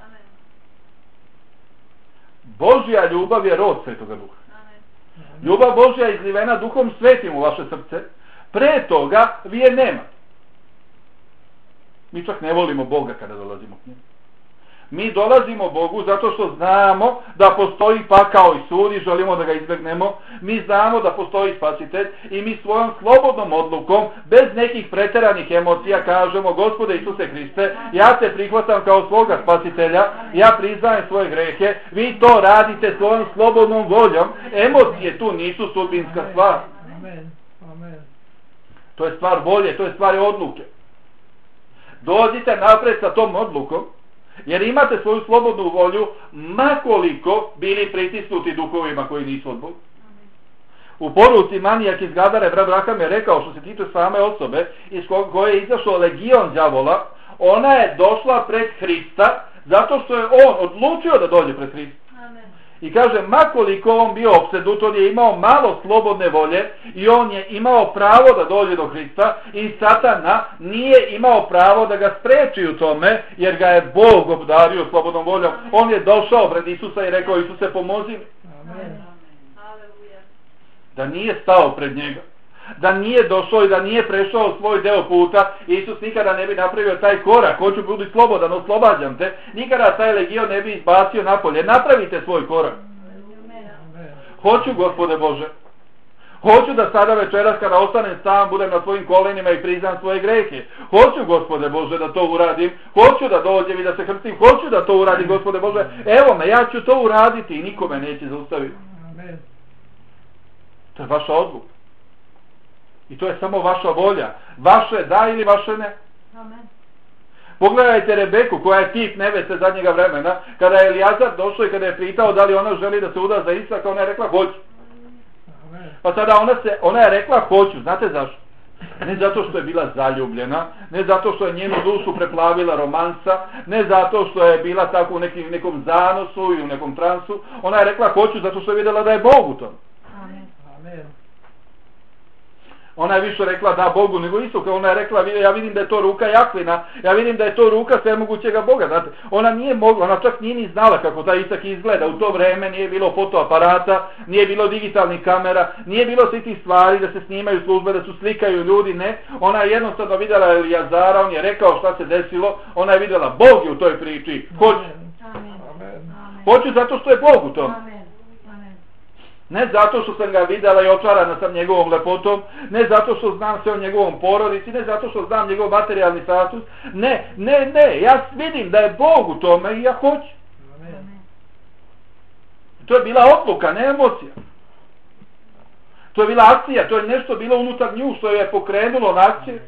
Božja ljubav je rod Svetoga Duha. Ljubav Božja je izlivena Duhom Svetim u vaše srce. Pre toga vi je nemate. Mi čak ne volimo Boga kada dolazimo k njemu. Mi dolazimo Bogu zato što znamo da postoji pakao i sud i želimo da ga izbjegnemo. Mi znamo da postoji spasitelj i mi svojom slobodnom odlukom, bez nekih pretjeranih emocija, kažemo: Gospode Isuse Hriste, ja te prihvatam kao svoga spasitelja, ja priznajem svoje grehe. Vi to radite svojom slobodnom voljom. Emocije tu nisu sudbinska stvar. Amen. Amen. To je stvar volje, to je stvar odluke. Dođite napred sa tom odlukom, jer imate svoju slobodnu volju, makoliko bili pritisnuti duhovima koji nisu od Boga. U poruci Manijak iz Gadare, brat Braham je rekao, što se tiče same osobe iz koje je izašao legion đavola, ona je došla pred Hrista Zato što je on odlučio da dođe pred Hrista. Amen. I kaže, makoliko on bio opsednut, on je imao malo slobodne volje i on je imao pravo da dođe do Hrista i Satana nije imao pravo da ga spreči u tome, jer ga je Bog obdario slobodnom voljom. On je došao pred Isusa i rekao, Isuse, pomozi mi. Amen. Aleluja. Da nije stao pred njega, da nije došao i da nije prešao svoj deo puta, Isus nikada ne bi napravio taj korak, hoću biti slobodan, oslobađam te, nikada taj legion ne bi izbacio napolje. Napravite svoj korak. Amen. Hoću, Gospode Bože, hoću da sada večeras kada ostanem sam budem na svojim kolenima i priznam svoje grehe. Hoću, Gospode Bože, da to uradim, hoću da dođem i da se krstim, hoću da to uradim, Gospode Bože, evo me, ja ću to uraditi i niko me neće zaustaviti. Amen. To je vaša odluka. I to je samo vaša volja. Vaše da ili vaše ne. Amen. Pogledajte Rebeku koja je tip neveste zadnjega vremena. Kada je Elijazar došao i kada je pitao da li ona želi da se uda za Isaka, ona je rekla hoću. Amen. Pa sada ona je rekla hoću. Znate zašto? Ne zato što je bila zaljubljena, ne zato što je njenu dušu preplavila romansa, ne zato što je bila tako u nekom zanosu i u nekom transu. Ona je rekla hoću zato što je vidjela da je Bog u tom. Amen. Amen. Ona je više rekla da Bogu nego Isuka. Ona je rekla, ja vidim da je to ruka Jakvina, ja vidim da je to ruka svemogućega Boga. Znate, ona nije mogla, ona čak nije ni znala kako taj Isak izgleda. U to vreme nije bilo fotoaparata, nije bilo digitalnih kamera, nije bilo svi tih stvari da se snimaju službe, da su slikaju ljudi, ne. Ona je jednostavno vidjela Elijazara, on je rekao šta se desilo, ona je vidjela Bog je u toj priči. Hoću. Amen. Amen. Hoću zato što je Bog u tom. Amen. Amen. Ne zato što sam ga vidjela i očarana sam njegovom lepotom, ne zato što znam sve o njegovom porodici, ne zato što znam njegov materijalni status, ne, ja vidim da je Bog u tome i ja hoću. Amen. To je bila odluka, ne emocija. To je bila akcija, to je nešto bilo unutar nju što je pokrenulo na akcije.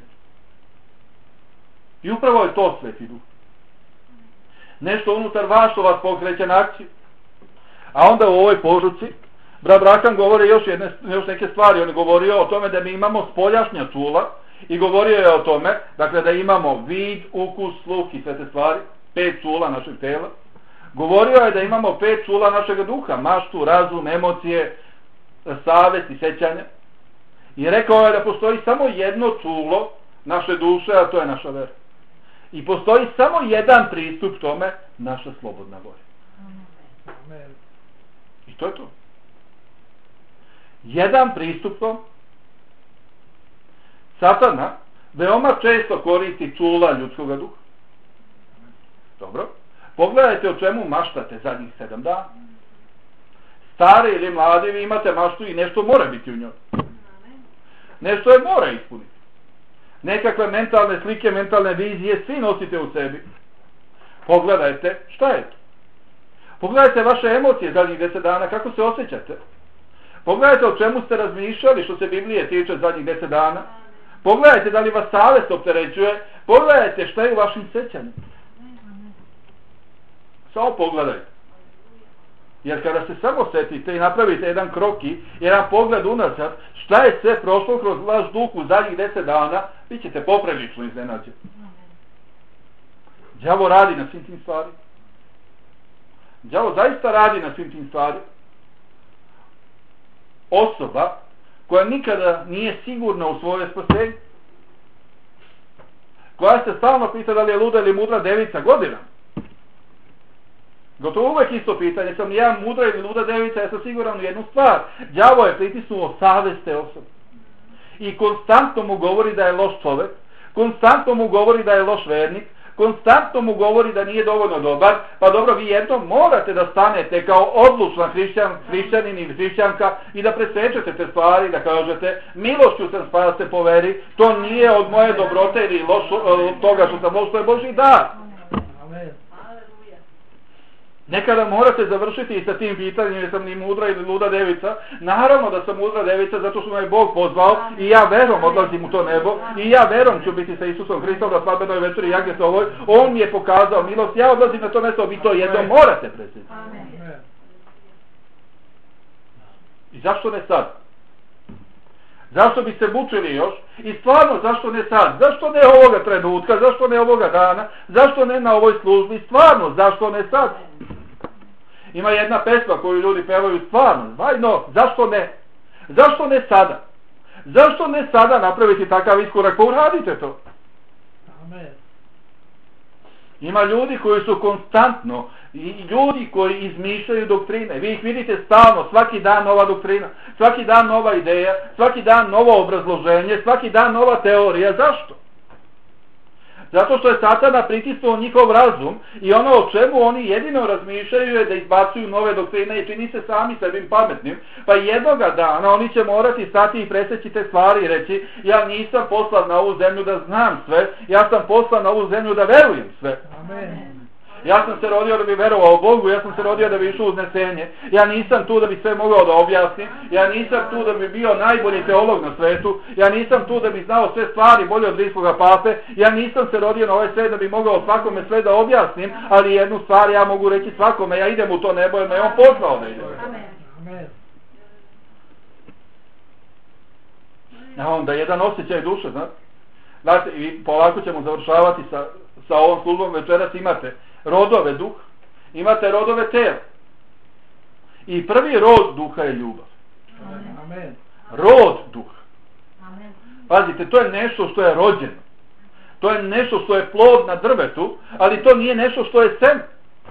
I upravo je to Sveti Duh. Nešto unutar vas što vas pokreće na akciju. A onda u ovoj poruci brat Brakan govori još neke stvari. On je govorio o tome da mi imamo spoljašnja čula i govorio je o tome, dakle da imamo vid, ukus, sluh i sve te stvari, 5 čula našeg tela. Govorio je da imamo 5 čula našeg duha, maštu, razum, emocije, savest i sećanje. I rekao je da postoji samo jedno čulo naše duše, a to je naša vera. I postoji samo jedan pristup tome, naša slobodna volja. Amen. I to je to. Jedan pristupom Satana veoma često koristi čula ljudskog duha. Dobro. Pogledajte o čemu maštate zadnjih 7 dana. Stari ili mladi, vi imate maštu i nešto mora biti u njoj. Nešto je mora ispuniti. Nekakve mentalne slike, mentalne vizije, svi nosite u sebi. Pogledajte šta je to. Pogledajte vaše emocije zadnjih 10 dana, kako se osjećate. Pogledajte o čemu ste razmišljali što se Biblije tiče zadnjih 10 dana. Pogledajte da li vas savest opterećuje. Pogledajte šta je u vašim sećanjima. Samo pogledajte. Jer kada se samo setite i napravite jedan kroki, jedan pogled unazad, šta je sve prošlo kroz vaš duh u zadnjih 10 dana, vi ćete poprilično iznenađeni. Đavo radi na svim tim stvarima. Đavo zaista radi na svim tim stvarima. Osoba koja nikada nije sigurna u svoje spasenje, koja se stalno pita da li je luda ili mudra devica godina. Gotovo uvek isto pitanje, sam li ja mudra ili luda devica, ja sam siguran u jednu stvar. Đavo je pritisnuo savest te osobe. I konstantno mu govori da je loš čovjek, konstantno mu govori da je loš vernik, konstantno mu govori da nije dovoljno dobar, pa dobro, vi jednom morate da stanete kao odlučna hrišćanin ili hrišćanka i da presečete te stvari, da kažete, milošću sam spasen po veri, to nije od moje dobrote ili toga što sam loš, to je Božji dar. Amen. Nekada morate završiti i sa tim pitanjem, jesam li mudra ili luda devica. Naravno da sam mudra devica zato što me je Bog pozvao i ja verom odlazim u to nebo i ja verom ću biti sa Isusom Hristom na svadbenoj večeri Jagnjetovoj. On mi je pokazao milost, ja odlazim na to mjesto, vi to jednom morate presjeti. Amen. I zašto ne sad? Zašto bi se mučili još? I stvarno, zašto ne sad? Zašto ne ovoga trenutka? Zašto ne ovoga dana? Zašto ne na ovoj službi? Stvarno, zašto ne sad? Ima jedna pesma koju ljudi pevaju, stvarno, vajno, zašto ne? Zašto ne sada? Zašto ne sada napraviti takav iskorak? Pa uradite to. Amen. Ima ljudi koji su konstantno, i ljudi koji izmišljaju doktrine. Vi ih vidite stalno, svaki dan nova doktrina, svaki dan nova ideja, svaki dan novo obrazloženje, svaki dan nova teorija. Zašto? Zato što je Satana pritisnuo njihov razum i ono o čemu oni jedino razmišljaju je da izbacuju nove doktrine i čini se sami sebim pametnim. Pa jednoga dana oni će morati stati i preseći te stvari i reći, ja nisam poslan na ovu zemlju da znam sve, ja sam poslan na ovu zemlju da verujem sve. Amen. Ja sam se rodio da bi verovao Bogu, ja sam se rodio da bi išao uznesenje. Ja nisam tu da bi sve mogao da objasnim, ja nisam tu da bi bio najbolji teolog na svetu, ja nisam tu da bi znao sve stvari bolje od rimskoga pape, ja nisam se rodio na ovaj svet da bi mogao svakome sve da objasnim, ali jednu stvar ja mogu reći svakome, ja idem u to nebo jer me on poslao da idem. Amen. A onda jedan osjećaj duše, znate. Znate, i polako ćemo završavati sa ovom službom. Večeras imate rodove duh, imate rodove tela. I prvi rod duha je ljubav. Amen. Rod duha. Amen. Pazite, to je nešto što je rođeno. To je nešto što je plod na drvetu, ali to nije nešto što je seme.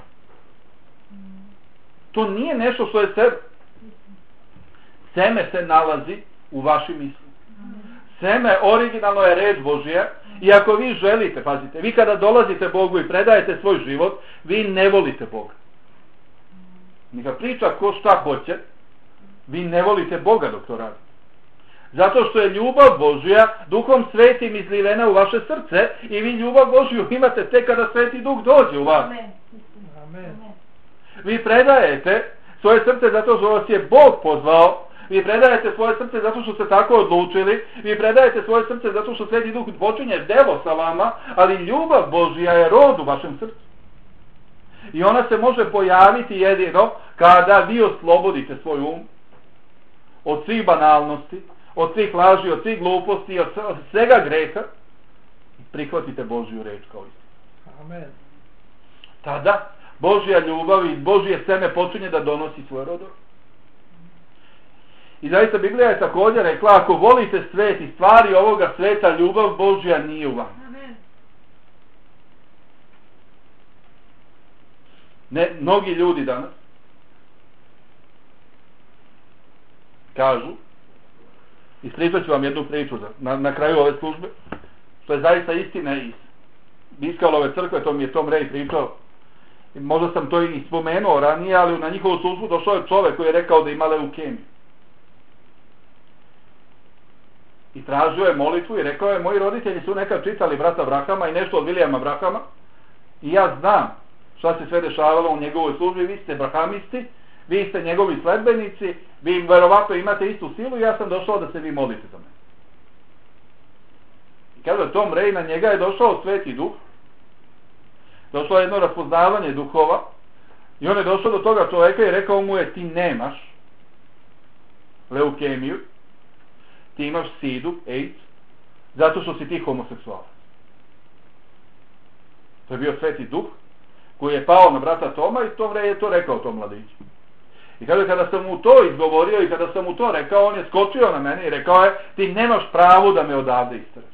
To nije nešto što je seme. Seme se nalazi u vašim mislima. Seme originalno je reč Božja i ako vi želite, pazite, vi kada dolazite Bogu i predajete svoj život, vi ne volite Boga. Neka priča ko šta hoće, vi ne volite Boga dok to radite. Zato što je ljubav Božja Duhom Svetim izlivena u vaše srce i vi ljubav Božju imate tek kada Sveti Duh dođe u vas. Amen. Vi predajete svoje srce zato što vas je Bog pozvao. Vi predajete svoje srce zato što ste tako odlučili. Vi predajete svoje srce zato što Sveti Duh počinje delo sa vama, ali ljubav Božja je rod u vašem srcu. I ona se može pojaviti jedino kada vi oslobodite svoj um od svih banalnosti, od svih laži, od svih gluposti, od svega greha i prihvatite Božju reč kao istinu. Amen. Tada Božja ljubav i Božje seme počinje da donosi svoj rodor. I zaista Biblija je također rekla, ako volite svet i stvari ovoga sveta, ljubav Božja nije u vama. Amen. Ne, mnogi ljudi danas kažu, ispričat ću vam jednu priču na kraju ove službe, što je zaista istina iz Biskalove crkve, to mi je Tom Ray pričao. I možda sam to i spomenuo ranije, ali na njihovu službu došao je čovjek koji je rekao da ima leukemiju. I tražio je molitvu i rekao je, moji roditelji su nekad čitali brata Brahama i nešto od Vilijama Brahama i ja znam šta se sve dešavalo u njegovoj službi, vi ste brahamisti, vi ste njegovi sledbenici, vi verovatno imate istu silu i ja sam došao da se vi molite za mene. I kaže Tom Ray, na njega je došao Sveti Duh, došlo je jedno raspoznavanje duhova i on je došao do toga čovjeka i rekao mu je, ti nemaš leukemiju, ti imaš sidu, AIDS, zato što si ti homoseksualac. To je bio Sveti Duh koji je pao na brata Toma i Tom Ray je to rekao tom mladiću. I kada sam mu to izgovorio i kada sam mu to rekao, on je skočio na mene i rekao je, ti nemaš pravo da me odavde isteraš.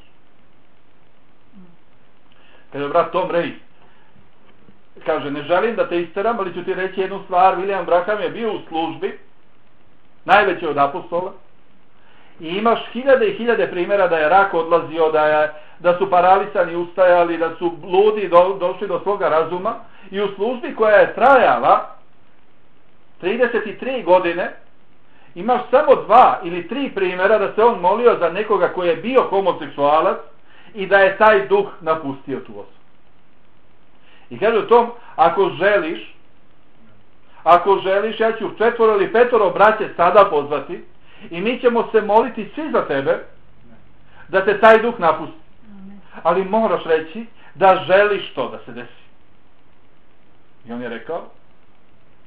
Kada je brat Tom Ray kaže, ne želim da te isteram, ali ću ti reći jednu stvar, William Braham je bio u službi, najveći od apostola, i imaš hiljade i hiljade primjera da je rak odlazio, da su paralisani ustajali, da su ludi došli do svoga razuma, i u službi koja je trajala 33 godine imaš samo 2 ili 3 primjera da se on molio za nekoga koji je bio homoseksualac i da je taj duh napustio tu osobu. I kaže u tom, ako želiš, ja ću 4 ili 5 braće sada pozvati i mi ćemo se moliti svi za tebe da te taj duh napusti. Ali moraš reći da želiš to da se desi. I on je rekao,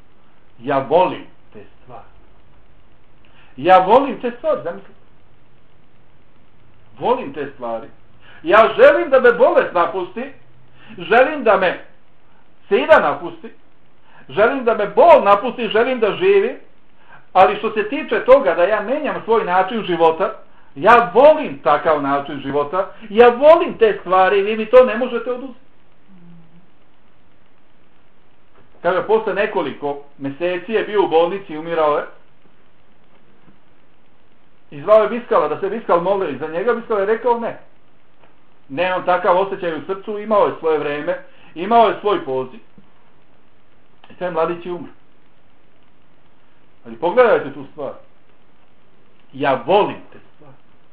ja volim te stvari. Ja volim te stvari, zamislite. volim te stvari. Ja želim da me bolest napusti, želim da me sida napusti, želim da me bol napusti, želim da živim, ali što se tiče toga da ja menjam svoj način života, ja volim takav način života, ja volim te stvari, vi mi to ne možete oduzeti. Kaže, posle nekoliko meseci je bio u bolnici i umirao je. I zvao je Viskala, da se Viskal molio za njega. Viskal je rekao ne. Ne, on takav osjećaj u srcu, imao je svoje vreme, imao je svoj poziv. I taj mladić je umro. Ali pogledajte tu stvar. Ja volim te stvari.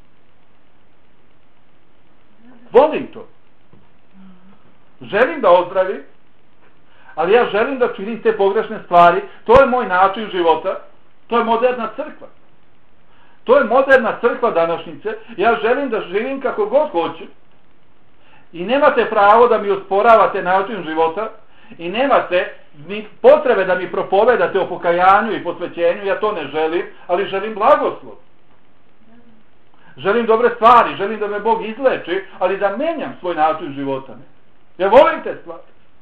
Volim to. Želim da ozdravim, ali ja želim da činim te pogrešne stvari. To je moj način života. To je moderna crkva. To je moderna crkva današnjice. Ja želim da živim kako god hoću. I nemate pravo da mi osporavate način života. I nemate ni potrebe da mi propovedate o pokajanju i posvećenju. Ja to ne želim, ali želim blagoslov. Želim dobre stvari, želim da me Bog izleči, ali da menjam svoj način života. Ja volim te stvari.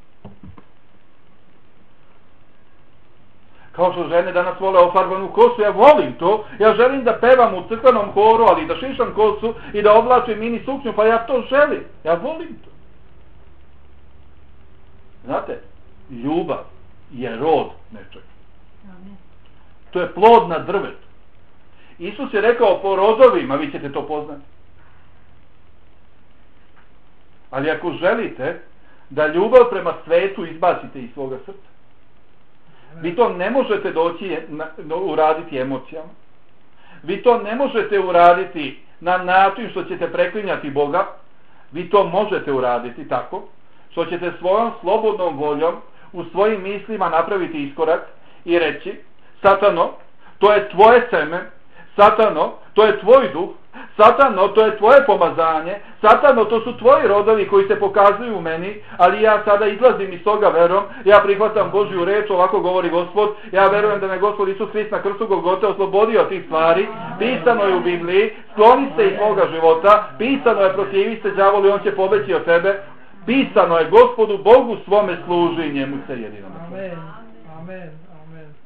Kao što žene danas vole ofarbanu kosu, ja volim to. Ja želim da pevam u crkvenom horu, ali da šišam kosu i da oblačim mini suknju, pa ja to želim. Ja volim to. Znate, ljubav je rod nečega. To je plod na drvetu. Isus je rekao po rodovima, vi ćete to poznati. Ali ako želite da ljubav prema svetu izbacite iz svoga srca, vi to ne možete uraditi emocijama. Vi to ne možete uraditi na način što ćete preklinjati Boga. Vi to možete uraditi tako što ćete svojom slobodnom voljom u svojim mislima napraviti iskorak i reći: Satano, to je tvoje seme, Satano, to je tvoj duh, Satano, to je tvoje pomazanje, Satano, to su tvoji rodovi koji se pokazuju u meni, ali ja sada izlazim iz toga verom, ja prihvatam Božju reč, ovako govori Gospod, ja verujem da me Gospod Isus Hrist na krstu Golgote oslobodio od tih stvari, pisano je u Bibliji, skloni se iz moga života, pisano je protivi se đavolu i on će pobeći od tebe, pisano je Gospodu Bogu svome služi i njemu se jedino. Amen. Amen. Amen.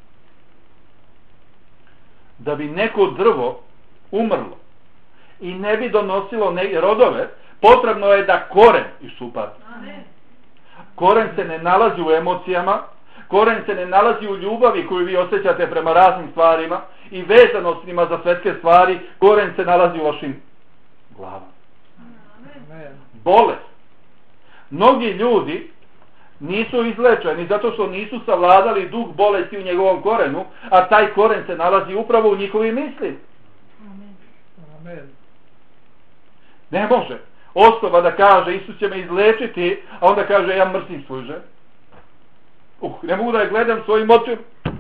Da bi neko drvo umrlo i ne bi donosilo rodove, potrebno je da koren iščupate. Koren se ne nalazi u emocijama, koren se ne nalazi u ljubavi koju vi osjećate prema raznim stvarima i vezanostima za svetske stvari, koren se nalazi u vašim glavama. Bolest. Mnogi ljudi nisu izlečeni zato što nisu savladali duh bolesti u njegovom korenu, a taj koren se nalazi upravo u njihovim mislima. Amen. Ne može osoba da kaže Isus će me izlečiti, a onda kaže ja mrzim svoju ženu. Ne mogu da je gledam svojim očima.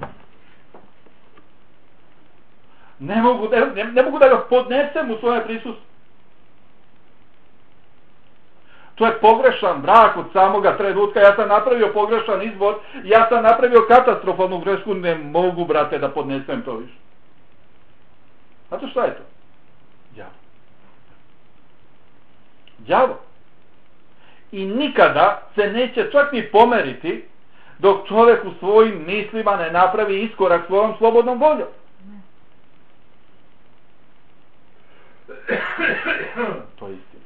Ne mogu da ga podnesem u svoje prisustvu. To je pogrešan brak od samoga trenutka. Ja sam napravio pogrešan izbor, ja sam napravio katastrofalnu grešku, ne mogu, brate, da podnesem to više. Znate šta je to? Đavo. I nikada se neće čak ni pomeriti dok čovjek u svojim mislima ne napravi iskorak svojom slobodnom voljom. To je istina.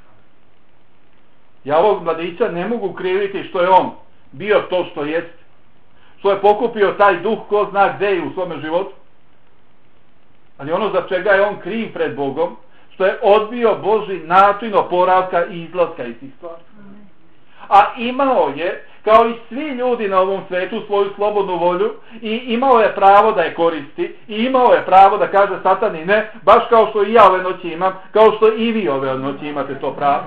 Ja ovog mladića ne mogu kriviti što je on bio to što jest, što je pokupio taj duh ko zna gde je u svome životu, ali ono za čega je on kriv pred Bogom, što je odbio Božji način oporavka i izlaska iz tih stvari. A imao je, kao i svi ljudi na ovom svetu, svoju slobodnu volju i imao je pravo da je koristi i imao je pravo da kaže Satani ne, baš kao što i ja ove noći imam, kao što i vi ove noći imate to pravo.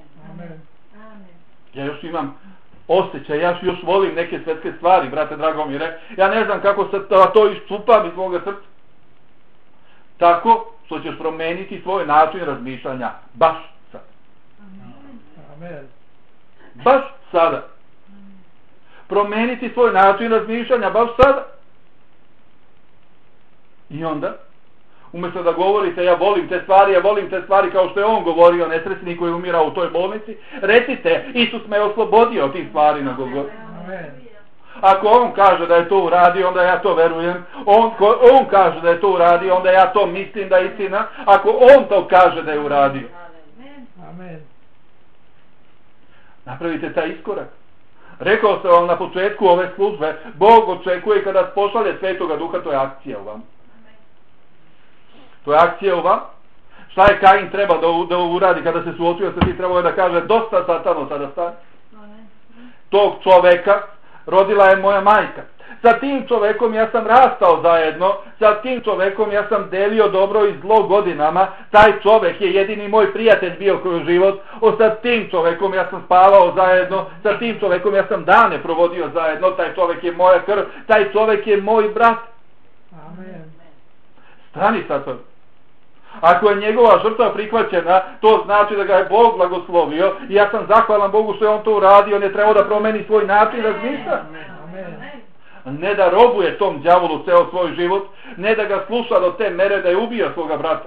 Ja još imam osjećaj, ja još volim neke svetske stvari, brate Dragomire, ja ne znam kako se to iščupam iz moga srca. Tako što ćeš promeniti svoj način razmišljanja baš sada. Amen. Baš sada. Promeniti svoj način razmišljanja baš sada. I onda Umjesto da govorite ja volim te stvari kao što je on govorio nesretnik koji je umirao u toj bolnici, recite Isus me oslobodio od tih stvari na Golgoti. Ako on kaže da je to uradio, onda ja to verujem. On kaže da je to uradio, onda ja to mislim da je istina. Ako on to kaže da je uradio. Amen. Napravite taj iskorak. Rekao sam vam na početku ove službe, Bog očekuje kada pošalje Svetoga Duha, to je akcija u vam. To je akcija u vam. Šta je Kain treba da uradi kada se suočio sa tim? Trebao je da kaže dosta satano, sada stani. Tog čoveka rodila je moja majka. Sa tim čovekom ja sam rastao zajedno, sa tim čovekom ja sam delio dobro i zlo godinama, taj čovek je jedini moj prijatelj bio kroz život, sa tim čovekom ja sam spavao zajedno, sa tim čovekom ja sam dane provodio zajedno, taj čovek je moja krv, taj čovek je moj brat. Amen. Stani sad to. Ako je njegova žrtva prihvaćena, to znači da ga je Bog blagoslovio i ja sam zahvalan Bogu što je on to uradio, on je trebao da promeni svoj način razmišljanja. Ne da robuje tom đavolu ceo svoj život, ne da ga sluša do te mere da je ubio svoga brata.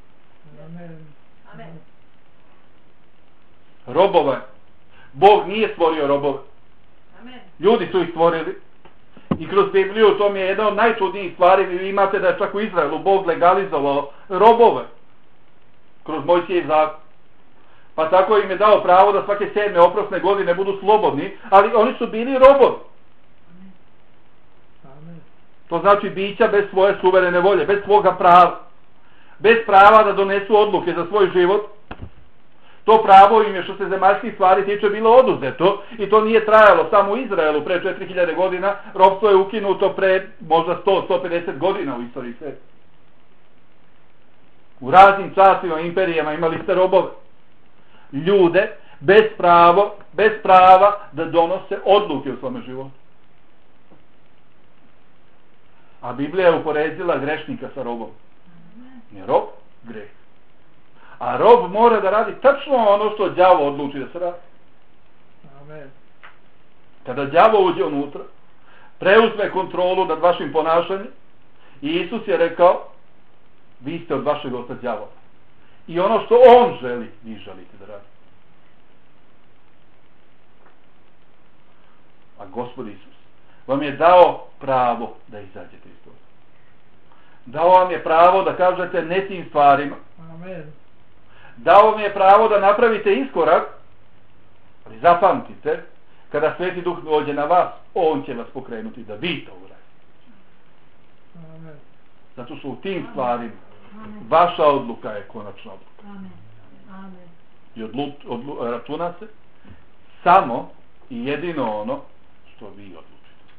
Robove. Bog nije stvorio robove. Ljudi su ih stvorili. I kroz Bibliju to mi je jedna od najčudnijih stvari. Vi imate da je čak u Izraelu Bog legalizovao robove. Kroz Mojsijev zakon. Pa tako im je dao pravo da svake 7. oprosne godine budu slobodni, ali oni su bili robovi. To znači bića bez svoje suverene volje, bez svoga prava. Bez prava da donesu odluke za svoj život. To pravo im je što se zemaljskih stvari tiče bilo oduzeto i to nije trajalo samo u Izraelu pre 4000 godina, ropstvo je ukinuto pre možda 100-150 godina u istoriji sveta. U raznim carstvima, imperijama imali ste robove. Ljude bez prava da donose odluke u svome životu. A Biblija je uporedila grešnika sa robom. Ne rob, greh. A rob mora da radi tačno ono što đavo odluči da se radi. Amen. Kada đavo uđe unutra, preuzme kontrolu nad vašim ponašanjem i Isus je rekao, vi ste od vašeg oca đavola. I ono što on želi, vi želite da radite. A Gospod Isus vam je dao pravo da izađete iz toga. Dao vam je pravo da kažete ne tim stvarima. Amen. Dao vam je pravo da napravite iskorak, ali zapamtite, kada Sveti Duh dođe na vas, on će vas pokrenuti da vi to uradite. Amen. Zato što u tim stvarima vaša odluka je konačna odluka. I računa se samo i jedino ono što vi odlučite.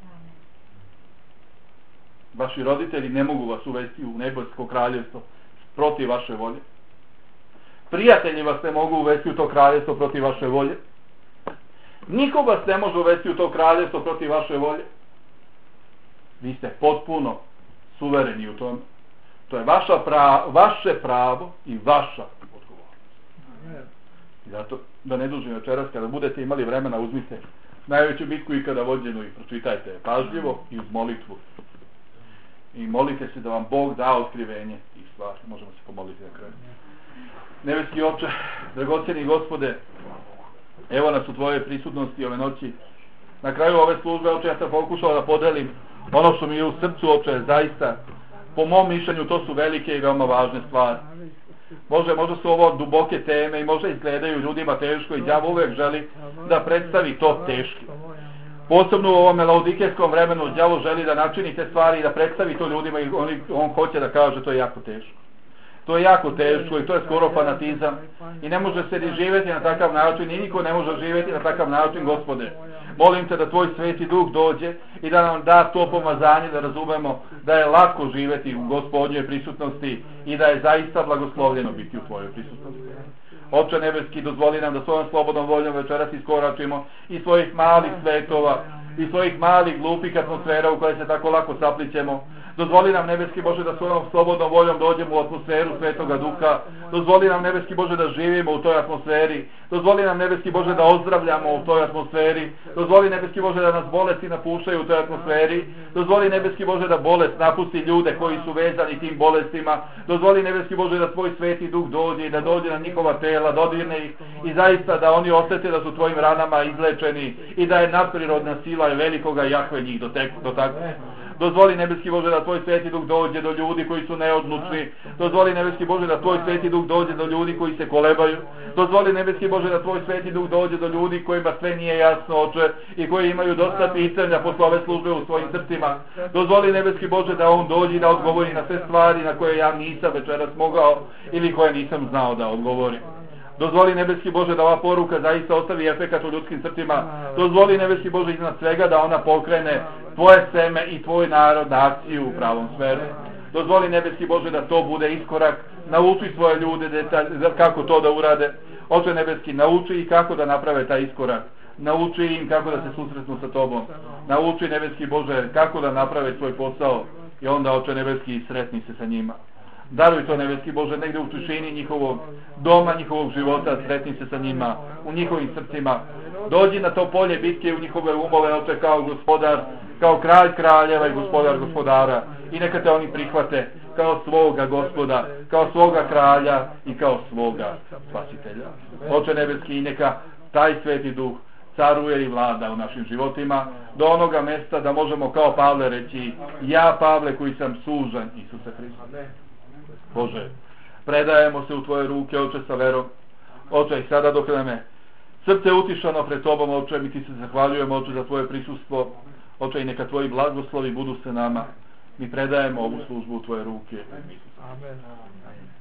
Vaši roditelji ne mogu vas uvesti u nebesko kraljevstvo protiv vaše volje. Prijatelji vas ne mogu uvesti u to kraljevstvo protiv vaše volje. Niko vas ne može uvesti u to kraljevstvo protiv vaše volje. Vi ste potpuno suvereni u tome. To je vaše pravo i vaša odgovornost. I zato, da ne dužim večeras, kada budete imali vremena, uzmite najveću bitku ikada vođenu i pročitajte pažljivo i uz molitvu. I molite se da vam Bog da otkrivenje tih stvari. Možemo se pomoliti na kraju. Nebeski Oče, dragocjeni Gospode, evo nas u Tvojoj prisutnosti ove noći. Na kraju ove službe, Oče, ja sam pokušao da podelim ono što mi je u srcu, Oče, zaista, po mom mišljenju, to su velike i veoma važne stvari. Možda su ovo duboke teme i možda izgledaju ljudima teško i đavo uvek želi da predstavi to teško. Posebno u ovom laodikejskom vremenu đavo želi da načini te stvari i da predstavi to ljudima i on hoće da kaže to je jako teško. To je jako teško i to je skoro fanatizam i ne može se ni živjeti na takav način i niko ne može živjeti na takav način, Gospode. Molim te da Tvoj Sveti Duh dođe i da nam da to pomazanje da razumemo da je lako živjeti u Gospodnjoj prisutnosti i da je zaista blagoslovljeno biti u Tvojoj prisutnosti. Oče nebeski, dozvoli nam da svojom slobodnom voljom večeras iskoračimo i svojih malih svetova i svojih malih glupih atmosfera u koje se tako lako saplićemo. Dozvoli nam, nebeski Bože, da svojom slobodnom voljom dođemo u atmosferu Svetoga Duha. Dozvoli nam, nebeski Bože, da živimo u toj atmosferi. Dozvoli nam, nebeski Bože, da ozdravljamo u toj atmosferi. Dozvoli, nebeski Bože, da nas bolesti napuštaju u toj atmosferi. Dozvoli, nebeski Bože, da bolest napusti ljude koji su vezani tim bolestima. Dozvoli, nebeski Bože, da tvoj Sveti Duh dođe i da dođe na njihova tela, dodirne ih i zaista da oni osjete da su tvojim ranama izlečeni i da je nadprirodna sila velikoga Jahve njih dotakne. Dozvoli, nebeski Bože, da tvoj Sveti Duh dođe do ljudi koji su neodlučni. Dozvoli, nebeski Bože, da tvoj Sveti Duh dođe do ljudi koji se kolebaju. Dozvoli, nebeski Bože, da tvoj Sveti Duh dođe do ljudi kojima sve nije jasno, Oče, i koji imaju dosta pitanja posle ove službe u svojim srcima. Dozvoli, nebeski Bože, da on dođe i da odgovori na sve stvari na koje ja nisam večeras mogao ili koje nisam znao da odgovori. Dozvoli, nebeski Bože, da ova poruka zaista ostavi efekat u ljudskim srcima. Dozvoli, nebeski Bože, iznad svega da ona pokrene tvoje seme i tvoj narod na akciju u pravom smeru. Dozvoli, nebeski Bože, da to bude iskorak. Nauči svoje ljude kako to da urade. Oče nebeski, nauči ih kako da naprave taj iskorak. Nauči im kako da se susretnu sa tobom. Nauči, nebeski Bože, kako da naprave svoj posao. I onda, Oče nebeski, sretni se sa njima. Daruj to, nebeski Bože, negdje u tišini njihovog doma, njihovog života, sretni se sa njima, u njihovim srcima. Dođi na to polje bitke u njihove umove, Oče, kao gospodar, kao kralj kraljeva i gospodar gospodara. I neka te oni prihvate kao svoga gospoda, kao svoga kralja i kao svoga spasitelja. Oče nebeski, i neka taj Sveti Duh caruje i vlada u našim životima, do onoga mjesta da možemo kao Pavle reći: ja, Pavle, koji sam sužan Isusa Hrista. Bože, predajemo se u tvoje ruke, Oče, sa verom. Oče, i sada dok nam je srce utišano pred tobom, Oče, mi ti se zahvaljujemo, Oče, za tvoje prisustvo. Oče, i neka tvoji blagoslovi budu sa nama. Mi predajemo ovu službu u tvoje ruke. Amen.